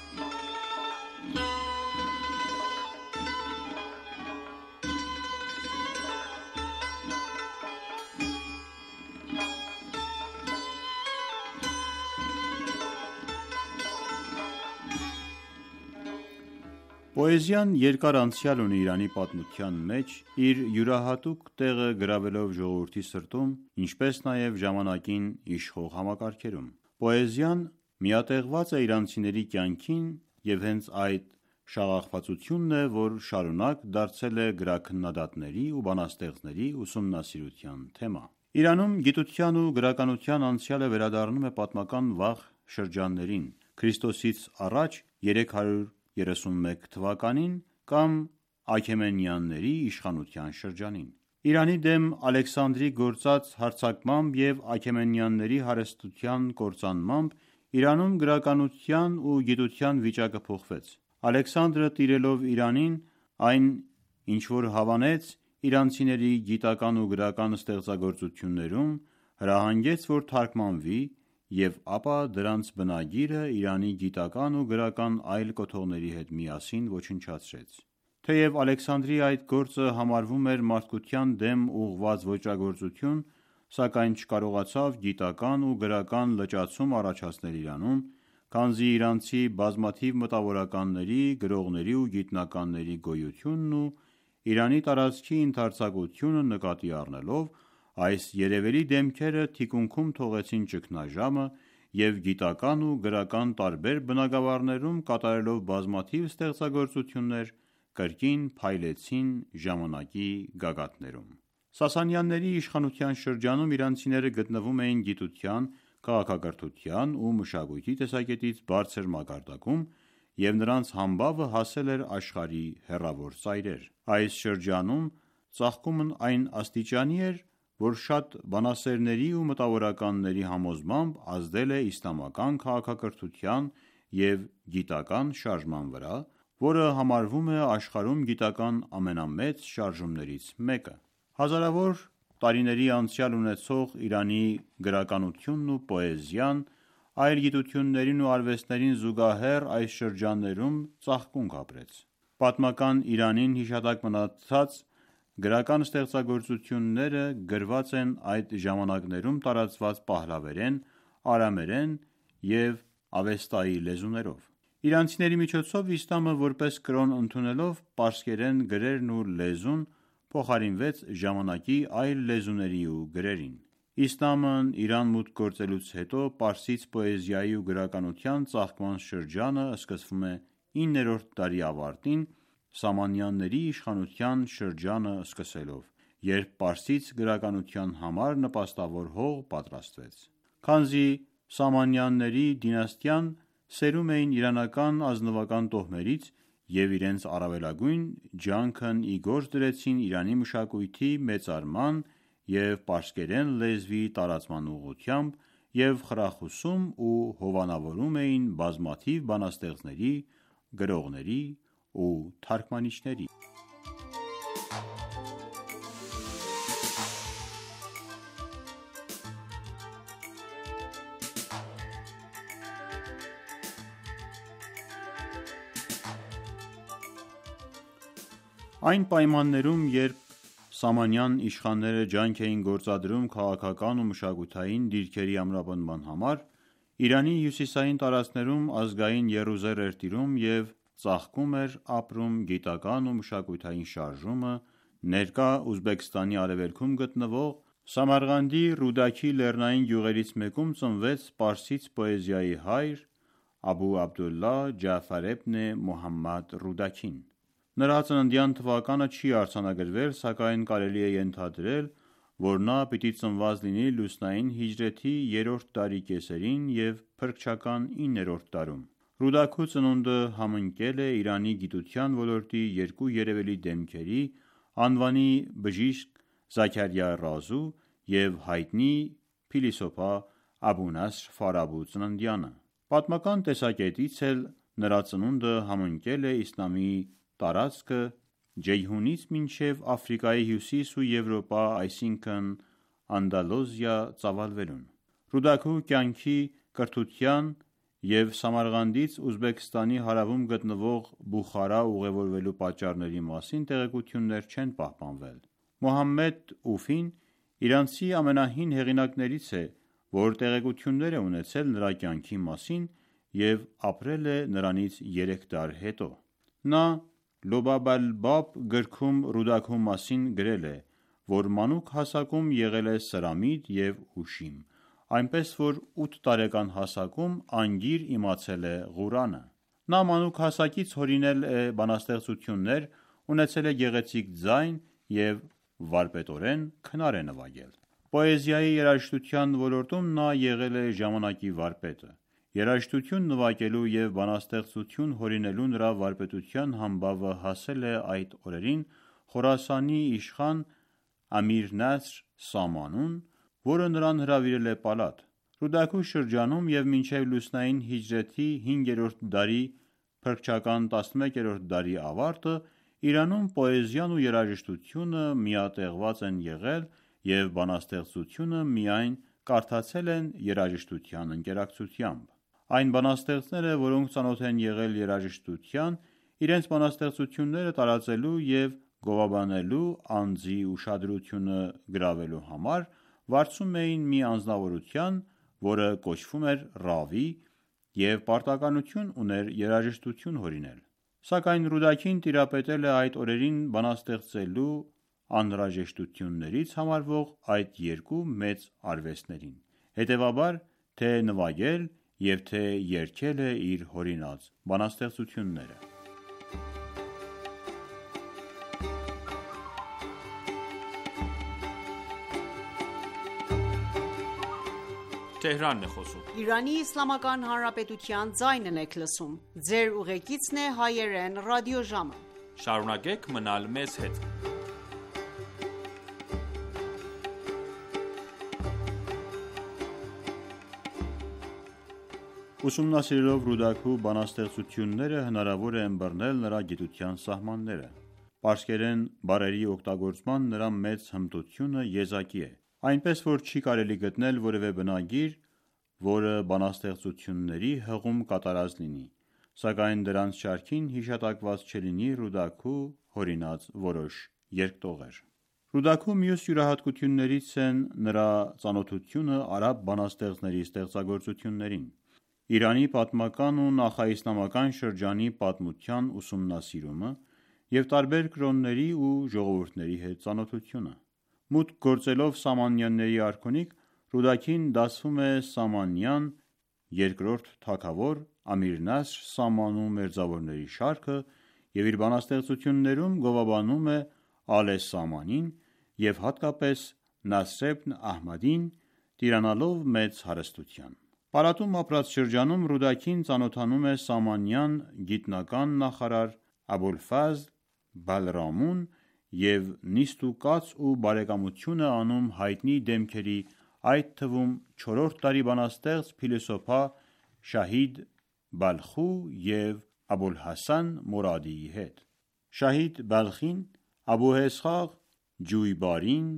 Speaker 8: Պոեզիան երկար անցյալ ունի Իրանի պատմության մեջ, իր յուրահատուկ տեղը գրավելով ժողովրդի սրտում, ինչպես նաև ժամանակին իշխող համակարգերում: Պոեզիան միատեղված է իրանցիների կյանքին և հենց այդ շաղախվածությունն է, որ շարունակ դարձել է գրաքննադատների ու բանաստեղծների ուսումնասիրության թեմա: Իրանում գիտության ու գրականության անցյալը վերադառնում է պատմական վաղ շրջաններին, Ք.ա. երեք հարյուր երեսունմեկ թվականին կամ Աքեմենյանների իշխանության շրջանին: Իրանի դեմ Ալեքսանդրի գործած հարձակմամբ և Աքեմենյանների հարստության կործանմամբ Իրանում գրականության ու գիտության վիճակը փոխվեց: Ալեքսանդրը տիրելով Իրանին, այն ինչ որ հավանեց իրանցիների գիտական ու գրական ստեղծագործություններում, հրահանգեց, որ թարգմանվի և ապա դրանց բնագիրը Իրանի գիտական ու գրական այլ կոթողների հետ միասին ոչնչացրեց: Թեև Ալեքսանդրի այդ գործը համարվում էր մարդկության դեմ ուղղված ոճրագործություն, սակայն չկարողացավ գիտական ու գրական լճացում առաջացնել Իրանում, քանզի իրանցի բազմաթիվ մտավորականների, գրողների ու գիտնականների գոյությունն ու Իրանի տարածքի ընդարձակությունը նկատի առնելով, այս երևելի դեմքերը թիկունքում թողեցին ճգնաժամը և գիտական ու գրական տարբեր բնագավառներում կատարելով բազմաթիվ ստեղծագործություններ, կրկին փայլեցին ժամանակի գագաթներում: Սասանյանների իշխանության շրջանում իրանցիները գտնվում էին գիտության, քաղաքակրթության ու մշակույթի տեսակետից բարձր մակարդակում և նրանց համբավը հասել էր աշխարհի հեռավոր ծայրեր: Այս շրջանում ծաղկումն այն աստիճանի էր, որ շատ բանասերների ու մտավորականների համոզմամբ ազդել է իսլամական քաղաքակրթության և գիտական շարժման վրա, որը համարվում է աշխարհում գիտական ամենամեծ շարժումներից մեկը: Հազարավոր տարիների անցյալ ունեցող Իրանի գրականությունն ու պոեզիան այլ գիտություններին ու արվեստներին զուգահեռ այս շրջաններում ծաղկունք ապրեց։ Պատմական Իրանին հիշատակ մնացած գրական ստեղծագործությունները գրված են այդ ժամանակներում տարածված պահլավերեն, արամերեն և ավեստայի լեզուներով։ Իրանցիների միջոցով իսլամը որպես կրոն ընդունելով պարսկերեն գրերն ու լեզուն փոխարինվեց ժամանակի այլ լեզուների ու գրերին։ Իսլամն Իրան մուտք գործելուց հետո պարսից պոեզիայի ու գրականության ծաղկման շրջանը սկսվում է իններորդ դարի ավարտին Սամանյանների իշխանության շրջանը սկսելով, երբ պարսից գրականության համար նպաստավոր հող պատրաստվեց։ Քանզի Սամանյանների դինաստիան սերում էին իրանական ազնվական տոհմերից և իրենց առավելագույն ջանքն ի գործ դրեցին Իրանի մշակույթի մեծարման և պարսկերեն լեզվի տարածման ուղղությամբ և խրախուսում ու հովանավորում էին բազմաթիվ բանաստեղծների, գրողների ու թարգմանիչների։ Այն պայմաններում, երբ Սամանյան իշխանները ջանք էին գործադրում քաղաքական ու մշակութային դիրքերի ամրապնդման համար, Իրանի հյուսիսային տարածքներում ազգային եռուզեռ էր տիրում և ծաղկում էր ապրում գիտական ու մշակութային շարժումը, ներկա Ուզբեկստանի արևելքում գտնվող Սամարղանդի Ռուդաքի լեռնային գյուղերից մեկում ծնվեց պարսից պոեզիայի հայր Աբու Աբդուլլահ Ջաաֆար էբն Մոհամմադ Ռուդաքին։ Նրա ծննդյան թվականը չի արձանագրվել, սակայն կարելի է ենթադրել, որ նա պիտի ծնված լինի լուսնային հիջրեթի երրորդ դարի կեսերին և փրկչական իններորդ դարում։ Ռուդաքու ծնունդը համընկել է Իրանի գիտության ոլորտի երկու երևելի դեմքերի՝ անվանի բժիշկ Զաքարյա Ռազու և հայտնի փիլիսոփա Աբու Նասր Ֆարաբու ծննդյանը։ Պատմական տեսակետից էլ նրա ծնունդը համընկել է իսլամի տարածքը Ջեյհունից մինչև Աֆրիկայի հյուսիս ու Եվրոպա, այսինքն Անդալուզիա ծավալվելուն։ Ռուդաքու կյանքի, կրթության և Սամարղանդից Ուզբեկստանի հարավում գտնվող Բուխարա ուղևորվելու պատճառների մասին տեղեկություններ չեն պահպանվել։ Մոհամմեդ Ուֆին իրանցի ամենահին հեղինակներից է, որ տեղեկություններ է ունեցել նրա կյանքի մասին և ապրել է նրանից երեք դար հետո։ Նա Լոբաբ ալ-Բաբ գրքում Ռուդաքու մասին գրել է, որ մանուկ հասակում եղել է սրամիտ և ուշիմ, այնպես որ ութ տարեկան հասակում անգիր իմացել է Ղուրանը։ Նա մանուկ հասակից հորինել է բանաստեղծություններ, ունեցել է գեղեցիկ ձայն և վարպետորեն քնար է նվագել։ Պոեզիայի երաժշտության ոլորտում նա եղել է ժամանակի վարպետը։ Երաժշտություն նվագելու և բանաստեղծություն հորինելու նրա վարպետության համբավը հասել է այդ օրերին Խորասանի իշխան Ամիր Նասր Սամանուն, որը նրան հրավիրել է պալատ։ Ռուդաքու շրջանում և մինչև լուսնային հիջրեթի հինգերորդ դարի փրկչական տասնմեկերորդ դարի ավարտը Իրանում պոեզիան ու երաժշտությունը միատեղված են եղել և բանաստեղծությունը միայն կարդացել են երաժշտության ընկերակցությամբ։ Այն բանաստեղծները, որոնք ծանոթ են եղել երաժշտության, իրենց բանաստեղծությունները տարածելու և գովաբանելու անձի ուշադրությունը գրավելու համար վարձում էին մի անձնավորության, որը կոչվում էր ռավի և պարտականություն ուներ երաժշտություն հորինել։ Սակայն Ռուդաքին տիրապետել է այդ օրերին բանաստեղծելու անհրաժեշտություններից համարվող այդ երկու մեծ արվեստներին, հետևաբար թե նվագել և թե երգել է իր հորինած բանաստեղծությունները։ Ուսումնասիրելով Ռուդաքու բանաստեղծությունները հնարավոր է ըմբռնել նրա գիտության սահմանները։ Պարսկերեն բառերի օգտագործման նրա մեծ հմտությունը եզակի է, այնպես որ չի կարելի գտնել որևէ բնագիր, որը բանաստեղծությունների հղում կատարած լինի, սակայն դրանց շարքին հիշատակված չլինի Ռուդաքու հորինած որոշ երկտողեր։ Ռուդաքու մյուս յուրահատկություններից են նրա ծանոթությունը արաբ բանաստեղծների ստեղծագործություններին, Իրանի պատմական ու նախաիսլամական շրջանի պատմության ուսումնասիրումը և տարբեր կրոնների ու ժողովուրդների հետ ծանոթությունը։ Մուտք գործելով Սամանյանների արքունիք, Ռուդաքին դասվում է Սամանյան երկրորդ թագավոր Ամիր Նասր Սամանու մերձավորների շարքը և իր բանաստեղծություններում գովաբանում է Ալե Սամանին և հատկապես Նասրեբն Ահմադին, տիրանալով մեծ հարստության։ Պարատում ապրած շրջանում Ռուդաքին ծանոթանում է Սամանյան գիտնական նախարար Աբոլֆազլ Բալրամուն և նիստ ու կաց ու բարեկամություն է անում հայտնի դեմքերի, այդ թվում չորրորդ դարի բանաստեղծ փիլիսոփա Շահիդ Բալխու և Աբոլհասան Մորադիի հետ։ Շահիդ Բալխին, Աբուհեսխաղ Ջույբարին,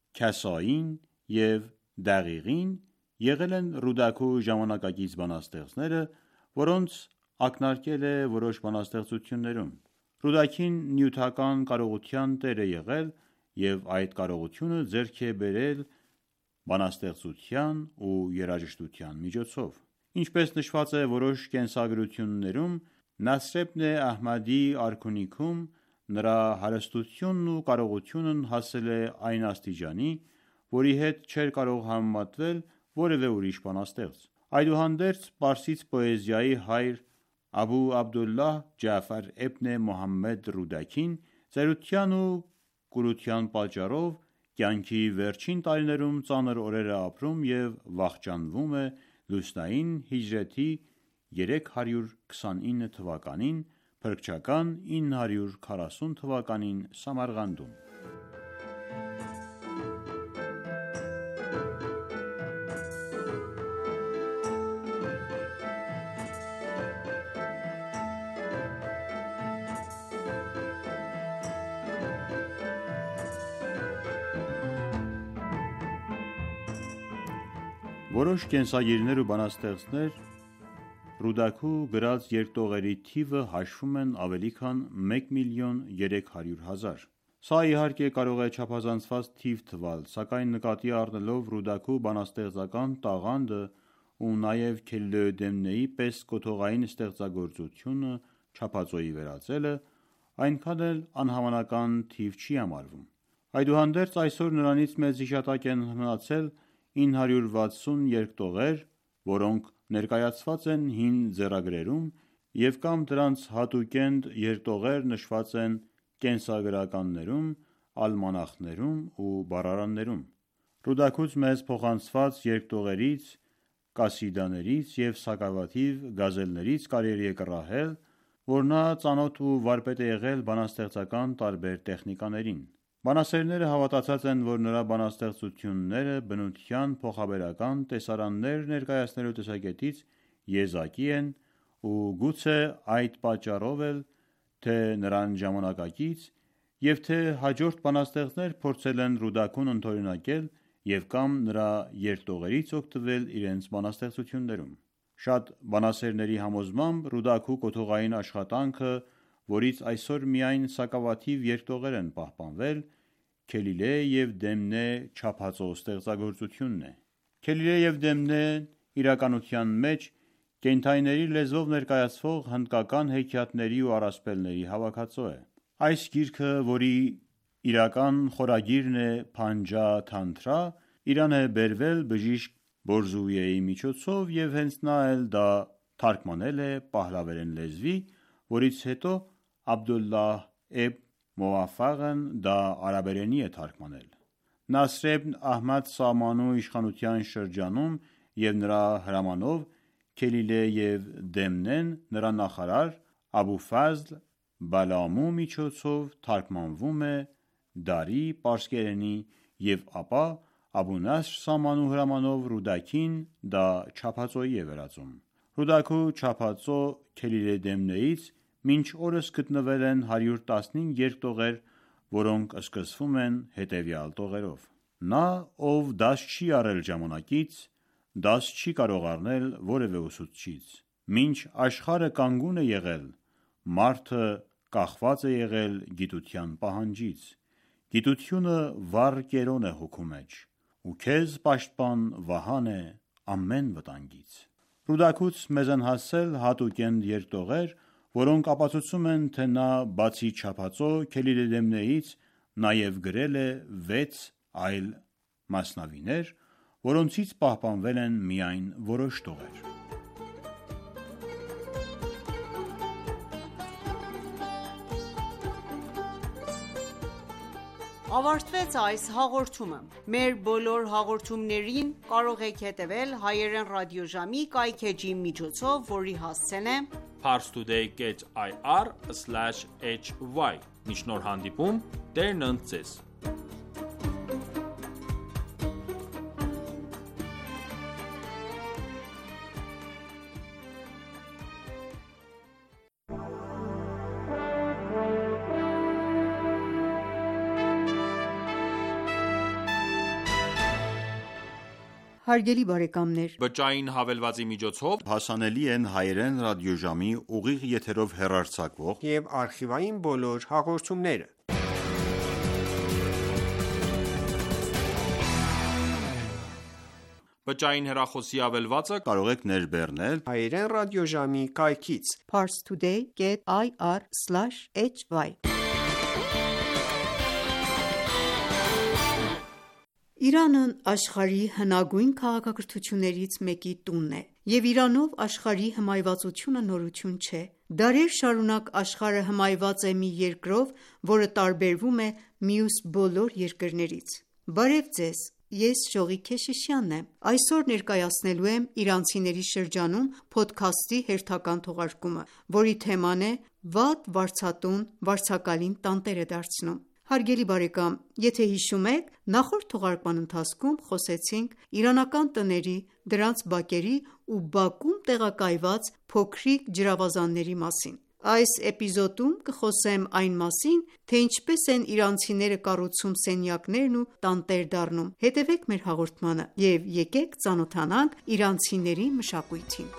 Speaker 8: Քասային և Դաղիղին եղել են Ռուդաքու ժամանակակից բանաստեղծները, որոնց ակնարկել է որոշ բանաստեղծություններում։ Ռուդաքին նյութական կարողության տեր է եղել և այդ կարողությունը ձեռք է բերել բանաստեղծության ու երաժշտության միջոցով։ Ինչպես նշված է որոշ կենսագրություններում, Նասրեբն Ահմադի արքունիքում նրա հարստությունն ու կարողությունն հասել է այն աստիճանի, որի հետ չէր կարող համեմատվել որևէ ուրիշ բանաստեղծ։ Այդուհանդերձ, պարսից պոեզիայի հայր Աբու Աբդուլլահ Ջաֆար Էբն Մոհամմեդ Ռուդաքին ծերության ու կուրության պատճառով կյանքի վերջին տարիներում ծանր օրեր է ապրում և վախճանվում է լուսնային հիջրեթի երեք հարյուր քսանինը թվականին, փրկչական ինը հարյուր քառասուն թվականին Սամարղանդում։ Որոշ կենսագիրներ ու բանաստեղծներ Ռուդաքու գրած երկտողերի թիվը հաշվում են ավելի քան մեկ միլիոն երեք հարյուր հազար։ Սա իհարկե կարող է չափազանցված թիվ թվալ, սակայն նկատի առնելով Ռուդաքու բանաստեղծական տաղանդը ու նաև Քելիլեոդեմնեի պես կոթողային ստեղծագործությունը չափածոյի վերածելը, այնքան էլ անհավանական թիվ չի համարվում։ Այդուհանդերձ այսօր նրանից մեծ հիշատակ են մնացել ինը հարյուր վաթսուն երկտողեր, որոնք ներկայացված են հին ձեռագրերում և կամ դրանց հատուկենտ երկտողեր նշված են կենսագրականներում, ալմանախներում ու բառարաններում։ Ռուդաքուց մեզ փոխանցված երկտողերից, կասիդաներից և սակավաթիվ գազելներից կարելի է կռահել, որ նա ծանոթ ու վարպետ է եղել բանաստեղծական տարբեր տեխնիկաներին։ Բանասերները հավատացած են, որ նրա բանաստեղծությունները բնության փոխաբերական տեսարաններ ներկայացնելու տեսակետից եզակի են ու գուցե այդ պատճառով էլ թե նրան ժամանակակից և թե հաջորդ բանաստեղծներ փորձել են Ռուդաքուն ընդօրինակել և կամ նրա երկտողերից օգտվել իրենց բանաստեղծություններում։ Շատ բանասերների համոզմամբ Ռուդաքու կոթողային աշխատանքը, որից այսօր միայն սակավաթիվ երկտողեր են պահպանվել, Քելիլե և Դեմնե չափածո ստեղծագործությունն է։ Քելիլե և Դեմնեն իրականության մեջ կենդանիների լեզվով ներկայացվող հնդկական հեքիաթների ու առասպելների հավաքածու է։ Այս գիրքը, որի իրական խորագիրն է Փանջա Թանթրա, Իրան է բերվել բժիշկ Բորզույեի միջոցով և հենց նա էլ դա թարգմանել է պահլավերեն լեզվի, որից հետո Աբդուլլահ Էբ Մովաֆաղն դա արաբերենի է թարգմանել։ Նասրեբն Ահմադ Սամանու իշխանության շրջանում և նրա հրամանով Քելիլե և Դեմնեն նրա նախարար Աբուլֆազլ Բալամու միջոցով թարգմանվում է դարի, պարսկերենի և ապա Աբու Նասր Սամանու հրամանով Ռուդաքին դա չափածոյի է վերածում։ Ռուդաքու չափածո Քելիլե Դեմնեից մինչ օրս գտնվել են հարյուր տասնհինգ երկտողեր, որոնք սկսվում են հետևյալ տողերով. Նա, ով դաս չի առել ժամանակից, դաս չի կարող առնել որևէ ուսուցչից։ Մինչ աշխարհը կանգուն է եղել, մարդը կախված է եղել գիտության պահանջից։ Գիտությունը վառ կերոն է հոգու մեջ, ու քեզ պաշտպան վահան է ամեն վտանգից։ Ռուդաքուց մեզ են հասել հատուկ են երգտողեր, որոնք ապացուցում են, թե նա բացի չափածո Քելիլեդեմնեից նաև գրել է վեց այլ մասնավիներ, որոնցից պահպանվել են միայն որոշ տողեր։
Speaker 6: Ավարտվեց այս հաղորդումը։ Մեր բոլոր հաղորդումներին կարող եք հետևել հայերեն ռադիոժամի կայքէջի միջոցով, որի հասցեն է
Speaker 1: parstoday dot i r slash h y։ Մինչ նոր հանդիպում, Տերն ընդ ձեզ։
Speaker 6: Հարգելի բարեկամներ,
Speaker 1: Բջջային հավելվածի միջոցով
Speaker 8: հասանելի են հայերեն ռադիոժամի ուղիղ եթերով հեռարձակվող
Speaker 9: և արխիվային բոլոր հաղորդումները։
Speaker 1: Բջջային հեռախոսի հավելվածը
Speaker 8: կարող եք ներբեռնել
Speaker 9: հայերեն ռադիոժամի կայքից
Speaker 6: parstoday dot i r slash h y։ Իրանն աշխարհի հնագույն քաղաքակրթություններից մեկի տունն է, և Իրանով աշխարհի հմայվածությունը նորություն չէ։ Դարեր շարունակ աշխարհը հմայված է մի երկրով, որը տարբերվում է մյուս բոլոր երկրներից։ Բարև ձեզ, ես Ժողիկ Քեշիշյանն եմ։ Այսօր ներկայացնելու եմ իրանցիների շրջանում փոդքասթի հերթական թողարկումը, որի թեման է «Վատ վարձատուն վարձակալին տանտեր է դարձնում»։ Հարգելի բարեկամ, եթե հիշում եք, նախորդ թողարկման ընթացքում խոսեցինք իրանական տների, դրանց բակերի ու բակում տեղակայված փոքրիկ ջրավազանների մասին։ Այս էպիզոդում կխոսեմ այն մասին, թե ինչպես են իրանցիները կառուցում սենյակներն ու տանտեր դառնում։ Հետևեք մեր հաղորդմանը և եկեք ծանոթանանք իրանցիների մշակույթին։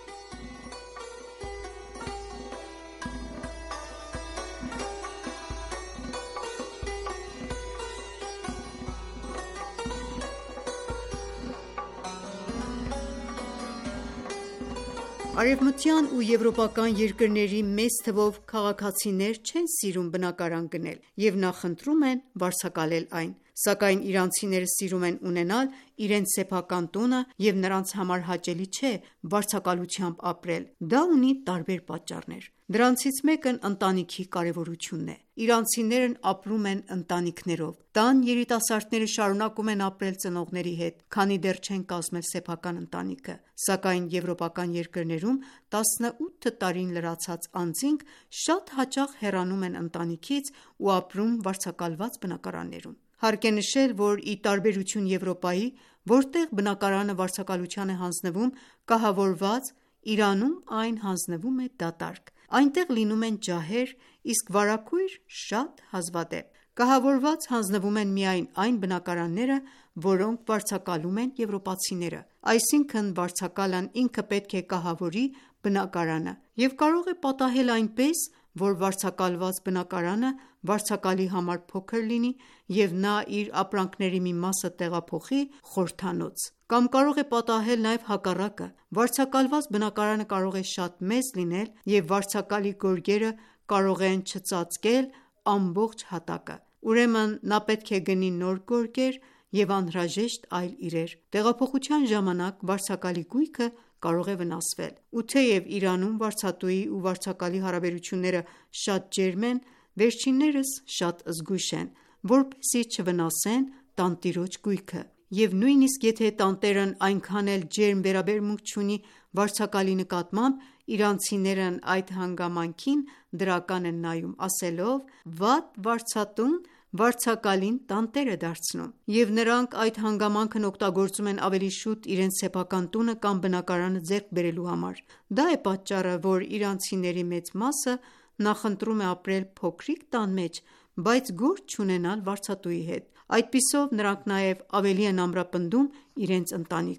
Speaker 6: Արևմտյան ու եվրոպական երկրների մեծ թվով քաղաքացիներ չեն սիրում բնակարան գնել և նախընտրում են վարձակալել այն, սակայն իրանցիները սիրում են ունենալ իրենց սեփական տունը և նրանց համար հաճելի չէ վարձակալությամբ ապրել։ Դա ունի տարբեր պատճառներ։ Դրանցից մեկն ընտանիքի կարևորությունն է։ Իրանցիներն ապրում են ընտանիքներով։ Տան երիտասարդները շարունակում են ապրել ծնողների հետ, քանի դեռ չեն կազմել սեփական ընտանիքը, սակայն եվրոպական երկրներում տասնութ տարին լրացած անձինք շատ հաճախ հեռանում են ընտանիքից ու ապրում վարձակալված բնակարաններում։ Հարկ է նշել, որ ի տարբերություն Եվրոպայի, որտեղ բնակարանը վարձակալության է հանձնվում կահավորված, Իրանում այն հանձնվում է դատարկ։ Այնտեղ լինում են ջահեր, իսկ վարագույր շատ հազվադեպ։ Կահավորված հանձնվում են միայն այն բնակարանները, որոնք վարձակալում են եվրոպացիները, այսինքն վարձակալն ինքը պետք է կահավորի բնակարանը և կարող է պատահել այնպես, որ վարձակալված բնակարանը վարձակալի համար փոքր լինի և նա իր ապրանքների մի մասը տեղափոխի խորհրդանոց։ Կամ կարող է պատահել նաև հակառակը, վարձակալված բնակարանը կարող է շատ մեծ լինել և վարձակալի գորգերը կարող են չծածկել ամբողջ հատակը։ Ուրեմն նա պետք է գնի նոր գորգեր և անհրաժեշտ այլ իրեր։ Տեղափոխության ժամանակ վարձակալի գույքը կարող է վնասվել։ Ու թեև Իրանում վարձատուի ու վարձակալի հարաբերությունները շատ ջերմ են, վերջիններս շատ զգույշ են, որպեսզի չվնասեն տանտիրոջ գույքը։ Եվ նույնիսկ եթե տանտերն այնքան էլ ջերմ վերաբերմունք չունի վարձակալի նկատմամբ, իրանցիներն այդ հանգամանքին դրական են նայում, ասելով. «Վատ վարձատուն վարձակալին տանտեր է դարձնում», և նրանք այդ հանգամանքն օգտագործում են ավելի շուտ իրենց սեփական տունը կամ բնակարանը ձեռք բերելու համար։ Դա է պատճառը, որ իրանցիների մեծ մասը նախընտրում է ապրել փոքրիկ տան մեջ, բայց գործ չունենալ վարձատուի հետ։ Այդպիսով նրանք նաև ավելի են ամրապնդում իրենց ընտանիքը։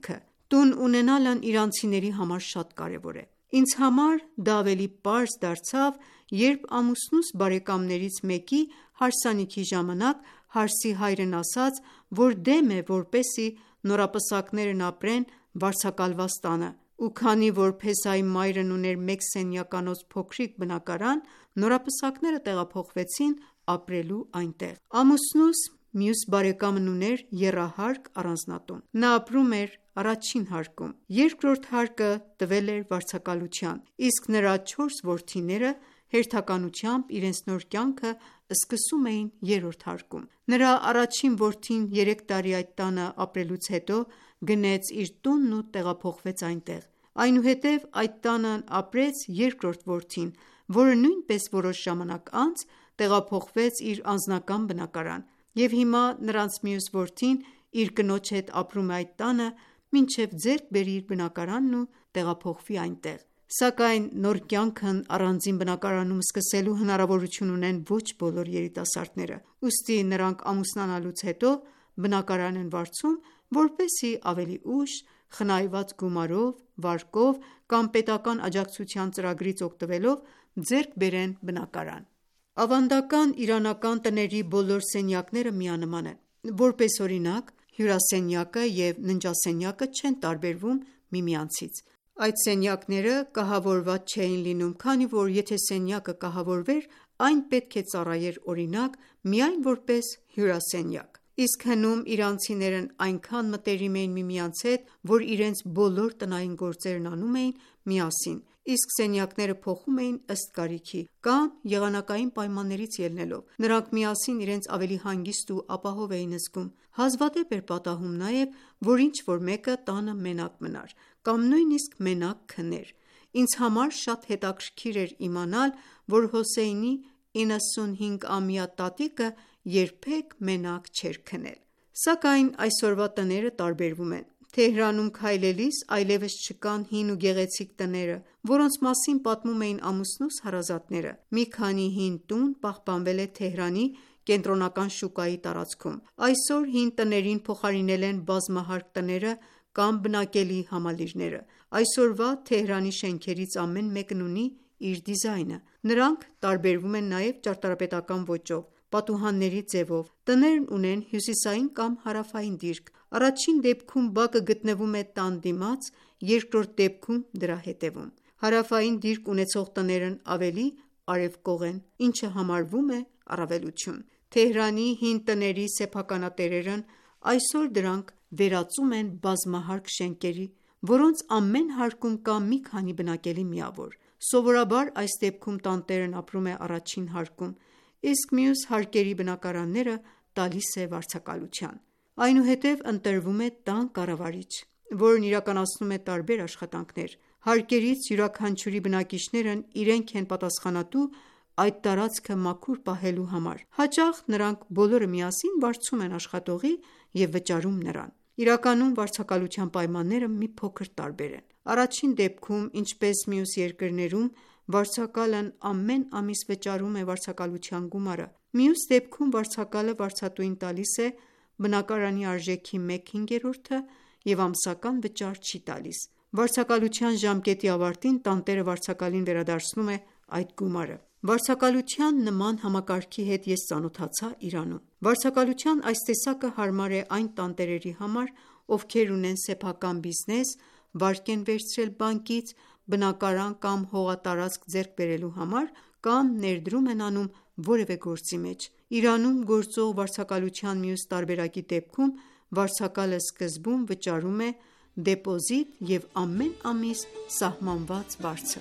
Speaker 6: Տուն ունենալն իրանցիների համար շատ կարևոր է։ Ինձ համար դա ավելի պարզ դարձավ, երբ ամուսնուս բարեկամներից մեկի հարսանիքի ժամանակ հարսի հայրն ասաց, որ դեմ է, որպեսզի նորապսակներն ապրեն վարձակալված տանը, ու քանի որ Փեսայի մայրն ուներ մեկ սենյականոց փոքրիկ բնակարան, նորապսակները տեղափոխվեցին ապրելու այնտեղ։ Ամուսնուս մյուս բարեկամն ուներ եռահարկ առանձնատուն։ Նա ապրում էր առաջին հարկում, երկրորդ հարկը տվել էր վարձակալության, իսկ նրա չորս որդիները հերթականությամբ իրենց նոր կյանքը սկսում էին երրորդ հարկում։ Նրա առաջին որդին երեք տարի այդ տանը ապրելուց հետո գնեց իր տունն ու տեղափոխվեց այնտեղ։ Այնուհետև այդ տանն ապրեց երկրորդ որդին, որը նույնպես որոշ ժամանակ անց տեղափոխվեց իր անձնական բնակարան, և հիմա նրանց մյուս որդին իր կնոջ հետ ապրում է այդ տանը, մինչև ձեռք բերի իր բնակարանն ու տեղափոխվի այնտեղ։ Սակայն նոր կյանքն առանձին բնակարանում սկսելու հնարավորություն ունեն ոչ բոլոր երիտասարդները, ուստի նրանք ամուսնանալուց հետո բնակարան են վարձում, որպեսզի ավելի ուշ խնայված գումարով, վարկով կամ պետական աջակցության ծրագրից օգտվելով ձեռք բերեն բնակարան։ Ավանդական իրանական տների բոլոր սենյակները միանման են։ Որպես օրինակ, հյուրասենյակը և ննջասենյակը չեն տարբերվում միմյանցից։ Այդ սենյակները կահավորված չէին լինում, քանի որ եթե սենյակը կահավորվեր, այն պետք է ծառայեր օրինակ միայն որպես հյուրասենյակ։ Իսկ հնում իրանցիներն այնքան մտերիմ էին միմյանց հետ, որ իրենց բոլոր տնային գործերն անում էին միասին, իսկ սենյակները փոխում էին ըստ կարիքի կամ եղանակային պայմաններից ելնելով։ Նրանք միասին իրենց ավելի հանգիստ ու ապահով էին զգում։ Հազվադեպ էր պատահում նաև, որ ինչ-որ մեկը տանը մենակ մնար կամ նույնիսկ մենակ քներ։ Ինձ համար շատ հետաքրքիր էր իմանալ, որ Հոսեյնի իննսունհինգամյա տատիկը երբեք մենակ չէր քնել։ Սակայն այսօրվա տները տարբերվում են։ Թեհրանում քայլելիս այլևս չկան հին ու գեղեցիկ տները, որոնց մասին պատմում էին ամուսնուս հարազատները։ Մի քանի հին տուն պահպանվել է Թեհրանի կենտրոնական շուկայի տարածքում։ Այսօր հին տներին փոխարինել են բազմահարկ տները կամ բնակելի համալիրները։ Այսօրվա Թեհրանի շենքերից ամեն մեկն ունի իր դիզայնը։ Նրանք տարբերվում են նաև ճարտարապետական ոճով, պատուհանների ձևով։ Տներն ունեն հյուսիսային կամ հարավային դիրք։ Առաջին դեպքում բակը գտնվում է տան դիմաց, երկրորդ դեպքում դրա հետևում։ Հարավային դիրք ունեցող տներն ավելի արևկող են, ինչը համարվում է առավելություն։ Թեհրանի հին տների սեփականատերերն այսօր դրանք վերածում են բազմահարկ շենքերի, որոնց ամեն հարկում կա մի քանի բնակելի միավոր։ Սովորաբար այս դեպքում տանտերն ապրում է առաջին հարկում, իսկ մյուս հարկերի բնակարանները տալիս է վարձակալության։ Այնուհետև ընտրվում է տան կառավարիչ, որն իրականացնում է տարբեր աշխատանքներ։ Հարկերից յուրաքանչյուրի բնակիչներն իրենք են պատասխանատու այդ տարածքը մաքուր պահելու համար։ Հաճախ նրանք բոլորը միասին վարձում են աշխատողի և վճարում նրան։ Իրականում վարձակալության պայմանները մի փոքր տարբեր են։ Առաջին դեպքում, ինչպես մյուս երկրներում, վարձակալն ամեն ամիս վճարում է վարձակալության գումարը։ Մյուս դեպքում վարձակալը վարձատուին տալիս է բնակարանի արժեքի մեկ հինգերորդը և ամսական վճար չի տալիս։ Վարձակալության ժամկետի ավարտին տանտերը վարձակալին վերադարձնում է այդ գումարը։ Վարձակալության նման համակարգի հետ ես ծանոթացա Իրանում։ Վարձակալության այս տեսակը հարմար է այն տանտերերի համար, ովքեր ունեն սեփական բիզնես, վարկ են վերցրել բանկից, բնակարան կամ հողատարածք ձեռք բերելու համար կամ ներդրում են անում որևէ գործի մեջ։ Իրանում գործող վարձակալության մյուս տարբերակի դեպքում վարձակալը սկզբում վճարում է դեպոզիտ և ամեն ամիս սահմանված վարձը։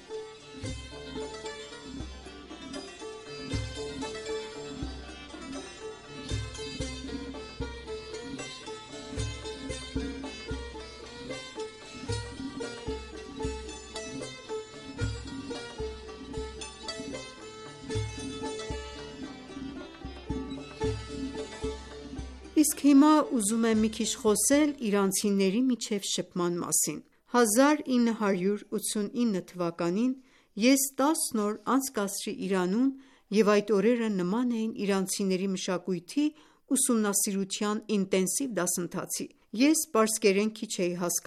Speaker 6: Իսկ հիմա ուզում եմ մի քիչ խոսել իրանցիների միջև շփման մասին։ հազար ինը հարյուր ութսունինը թվականին ես տասն օր անցկացրի Իրանում և այդ օրերը նման էին իրանցիների մշակույթի ուսումնասիրության ինտենսիվ դասընթացի։ Ես պարսկերեն քիչ էի հասկանում,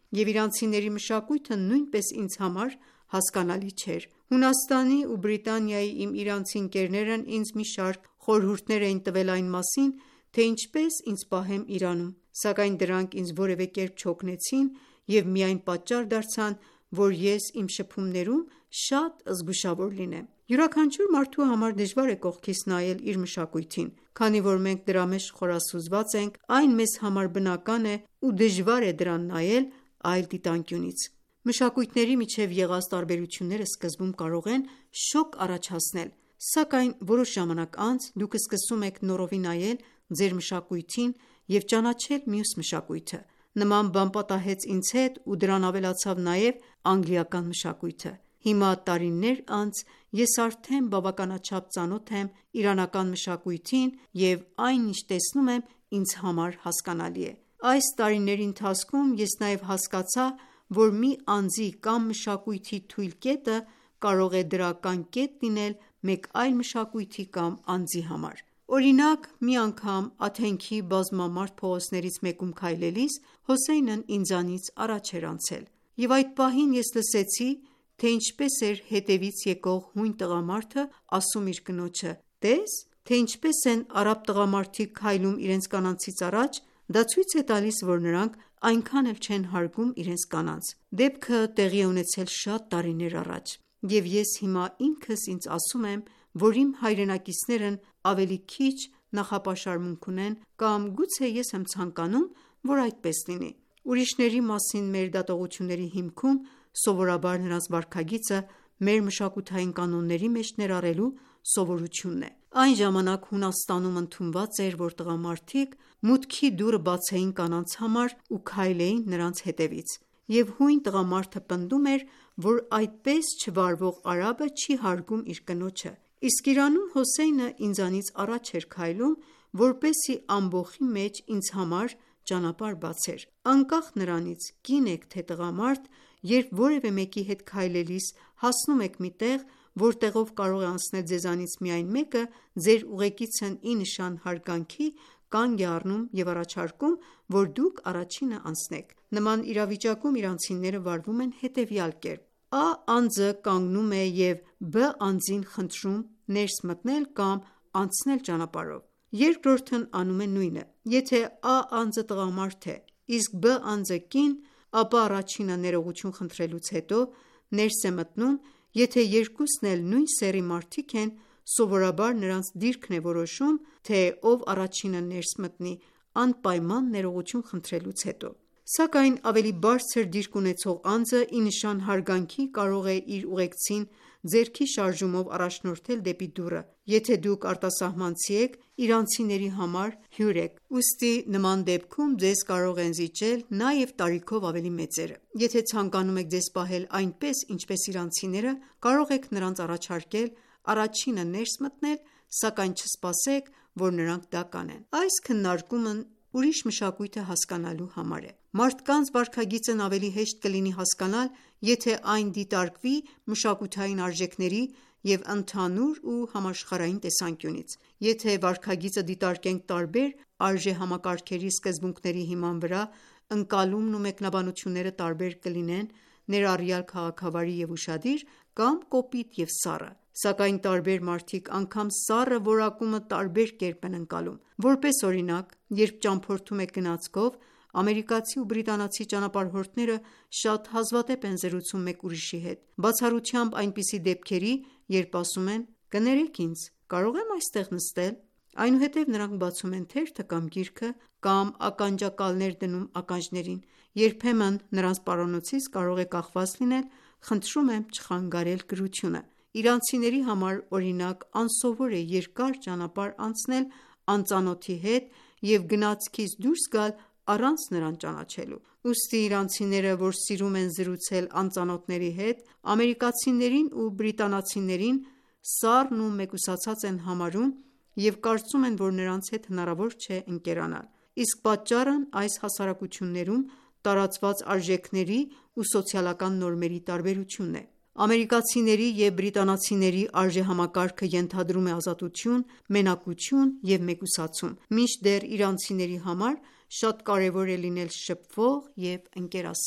Speaker 6: և իրանցիների մշակույթը նույնպես ինձ համար հասկանալի չէր։ Հունաստանի ու Բրիտանիայի իմ իրանցի ընկերներն ինձ մի շարք խորհուրդներ էին տվել այն մասին, թե ինչպես ինձ պահեմ Իրանում, սակայն դրանք ինձ որևէ կերպ չօգնեցին և միայն պատճառ դարձան, որ ես իմ շփումներում շատ զգուշավոր լինեմ։ Յուրաքանչյուր մարդու համար դժվար է կողքից նայել իր մշակույթին։ Քանի որ մենք դրա մեջ խորասուզված ենք, այն մեզ համար բնական է ու դժվար է դրան նայել այլ դիտանկյունից։ Մշակույթների միջև եղած տարբերությունները սկզբում կարող են շոկ առաջացնել, սակայն որոշ ժամանակ անց դուք սկսում եք նորովի նայել ձեր մշակույթին և ճանաչել մյուս մշակույթը։ Նման բան պատահեց ինձ հետ ու դրան ավելացավ նաև անգլիական մշակույթը։ Հիմա տարիներ անց ես արդեն բավականաչափ ծանոթ եմ իրանական մշակույթին և այն ինչ տեսնում եմ ինձ համար հասկանալի է։ Այս տարիների ընթացքում ես նաև հասկացա, որ մի անձի կամ մշակույթի թույլ կետը կարող է դրական կետ լինել մեկ այլ մշակույթի կամ անձի համար։ Օրինակ, մի անգամ Աթենքի բազմամարդ փողոցներից մեկում քայլելիս Հոսեյնն ինձանից առաջ էր անցել, և այդ պահին ես լսեցի, թե ինչպես էր հետևից եկող հույն տղամարդը ասում իր կնոջը. «Տես, թե ինչպես են արաբ տղամարդիկ քայլում իրենց կանանցից առաջ, դա ցույց է տալիս, որ նրանք այնքան էլ չեն հարգում իրենց կանանց»։ Դեպքը տեղի է ունեցել շատ տարիներ առաջ, և ես հիմա ինքս ինձ ասում եմ, որ իմ հայրենակիցներն ավելի քիչ նախապաշարմունք ունեն, կամ գուցե ես եմ ցանկանում, որ այդպես լինի։ Ուրիշների մասին մեր դատողությունների հիմքում սովորաբար նրանց վարքագիծը մեր մշակութային կանոնների մեջ ներառելու սովորությունն է։ Այն ժամանակ Հունաստանում ընդունված էր, որ տղամարդիկ մուտքի դուռը բացեին կանանց համար ու քայլեին նրանց հետևից, և հույն տղամարդը պնդում էր, որ այդպես չվարվող արաբը չի հարգում իր կնոջը, իսկ Իրանում Հոսեյնը ինձանից առաջ էր քայլում, որպեսզի ամբոխի մեջ ինձ համար ճանապարհ բացեր։ Անկախ նրանից կին եք թե տղամարդ, երբ որևէ մեկի հետ քայլելիս հասնում եք մի տեղ, որտեղով կարող է անցնել ձեզանից միայն մեկը, ձեր ուղեկիցն ի նշան հարգանքի կանգ է առնում և առաջարկում, որ դուք առաջինը անցնեք։ Նման իրավիճակում իրանցիները վարվում են հետևյալ կերպ. A անձը կանգնում է և B անձին խնդրում ներս մտնել կամ անցնել ճանապարհով։ Երկրորդն անում է նույնը։ Եթե A անձը տղամարդ է, իսկ B անձը կին, ապա առաջինը ներողություն խնդրելուց հետո ներս է մտնում։ Եթե երկուսն էլ նույն սեռի մարդիկ են, սովորաբար նրանց դիրքն է որոշում, թե ով առաջինը ներս մտնի, անպայման ներողություն խնդրելուց հետո։ Սակայն ավելի բարձր դիրք ունեցող անձը ի նշան հարգանքի կարող է իր ուղեկցին ձեռքի շարժումով առաջնորդել դեպի դուռը։ Եթե դուք արտասահմանցի եք, իրանցիների համար հյուր եք, ուստի նման դեպքում ձեզ կարող են զիջել նաև տարիքով ավելի մեծերը։ Եթե ցանկանում եք ձեզ պահել այնպես, ինչպես իրանցիները, կարող եք նրանց առաջարկել առաջինը ներս մտնել, սակայն չսպասեք, որ նրանք դա կանեն։ Այս քննարկումն ուրիշ մշակույթը հասկանալու համար է։ Մարդկանց վարքագիծն ավելի հեշտ կլինի հասկանալ, եթե այն դիտարկվի մշակութային արժեքների և ընդհանուր ու համաշխարհային տեսանկյունից։ Եթե վարքագիծը դիտարկենք տարբեր արժեհամակարգերի սկզբունքների հիման վրա, ընկալումն ու մեկնաբանությունները տարբեր կլինեն, ներառյալ քաղաքավարի և ուշադիր կամ կոպիտ և սառը։ Սակայն տարբեր մարդիկ անգամ սառը որակումը տարբեր կերպ են ընկալում։ Որպես օրինակ, երբ ճամփորդում եք գնացքով, ամերիկացի ու բրիտանացի ճանապարհորդները շատ հազվադեպ են զրուցում մեկ ուրիշի հետ, բացառությամբ այնպիսի դեպքերի, երբ ասում են. «Կներեք ինձ, կարո՞ղ եմ այստեղ նստել»։ Այնուհետև նրանք բացում են թերթը կամ գիրքը կամ ականջակալներ դնում ականջներին։ Երբեմն նրանց պարանոցից կարող է կախված լինել. «Խնդրում եմ չխանգարել գրությունը»։ Իրանցիների համար, օրինակ, անսովոր է երկար ճանապարհ անցնել անծանոթի հետ և գնացքից դուրս գալ առանց նրան ճանաչելու։ Ուստի իրանցիները, որ սիրում են զրուցել անծանոթների հետ, ամերիկացիներին ու բրիտանացիներին սառն ու մեկուսացած են համարում և կարծում են, որ նրանց հետ հնարավոր չէ ընկերանալ։ Իսկ պատճառն այս հասարակություններում տարածված արժեքների ու սոցիալական նորմերի տարբերությունն է։ Ամերիկացիների և բրիտանացիների արժեհամակարգը ենթադրում է ազատություն, մենակություն և մեկուսացում, մինչդեռ իրանցիների համար շատ կարևոր է լինել շփվող և ընկերասեր։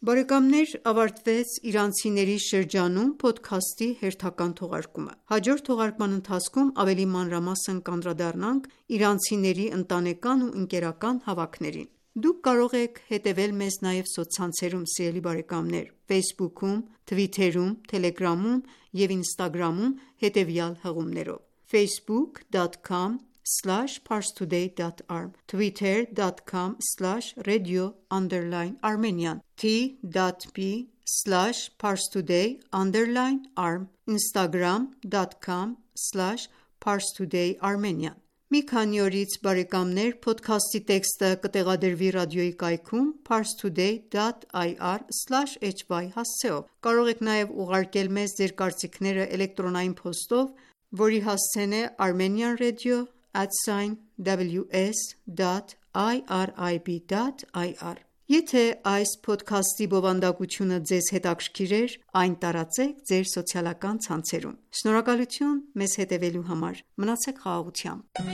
Speaker 6: Բարեկամներ, ավարտվեց իրանցիների շրջանում փոդքասթի հերթական թողարկումը։ Հաջորդ թողարկման ընթացքում ավելի մանրամասն կանդրադառնանք իրանցիների ընտանեկան ու ընկերական հավաքներին։ Դուք կարող եք հետևել մեզ նաև սոցցանցերում, սիրելի բարեկամներ, Facebook-ում, Twitter-ում, Telegram-ում և Instagram-ում հետևյալ հղումներով՝ facebook dot com slash parstoday dot arm, twitter dot com slash radio underline armenian, t.b slash parstoday underline arm, instagram dot com slash parstoday armenian։ Մի քանի օրից, բարեկամներ, փոդքասթի տեքստը կտեղադրվի ռադիոյի կայքում parstoday dot i r slash h y հասցեով։ Կարող եք նաև ուղարկել մեզ ձեր կարծիքները էլեկտրոնային փոստով, որի հասցեն է armenian radio at w s dot i r i b dot i r։ Եթե այս փոդքասթի բովանդակությունը ձեզ հետաքրքիր էր, այն տարածեք ձեր սոցիալական ցանցերում։ Շնորհակալություն մեզ հետևելու համար։ Մնացեք խաղաղությամբ։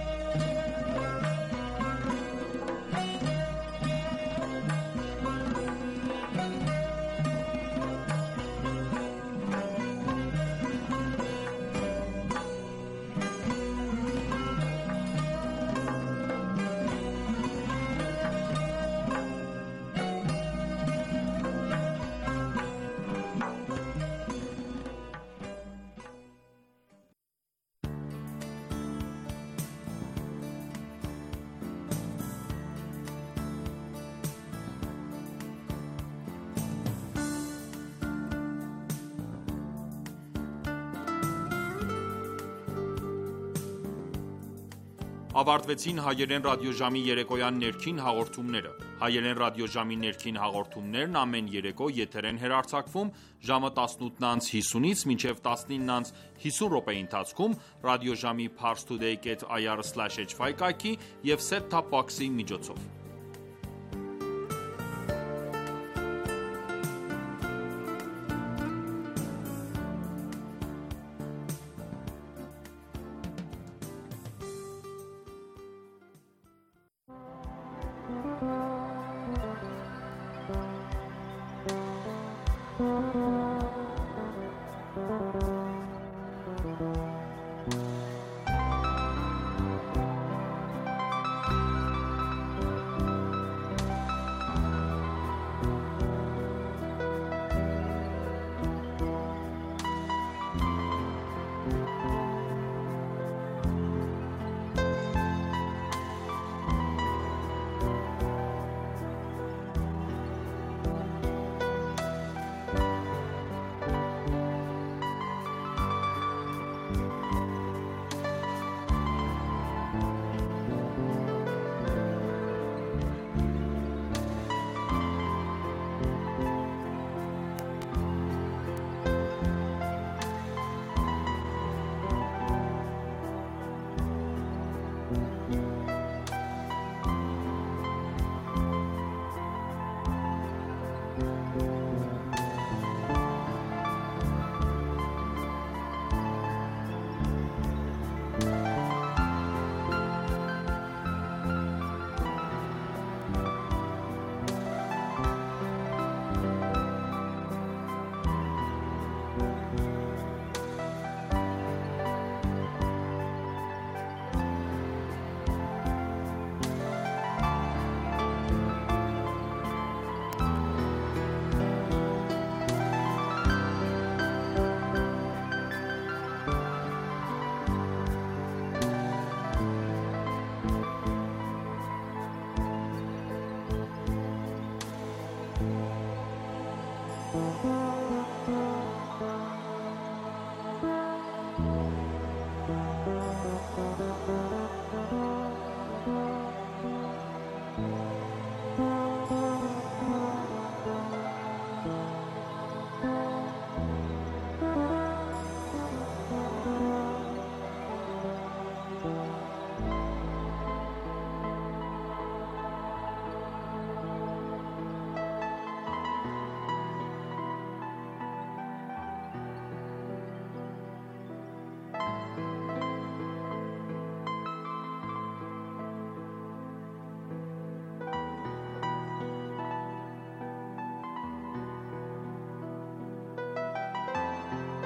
Speaker 1: Ավարտվեցին հայերեն ռադիոժամի երեկոյան ներքին հաղորդումները։ Հայերեն ռադիոժամի ներքին հաղորդումներն ամեն երեկո եթեր են հեռարձակվում ժամը տասնութ հիսունից մինչև տասնինը հիսուն րոպեի ընթացքում ռադիոժամի parstoday dot i r slash h y կայքի և set-top box-ի միջոցով։
Speaker 3: Thank you.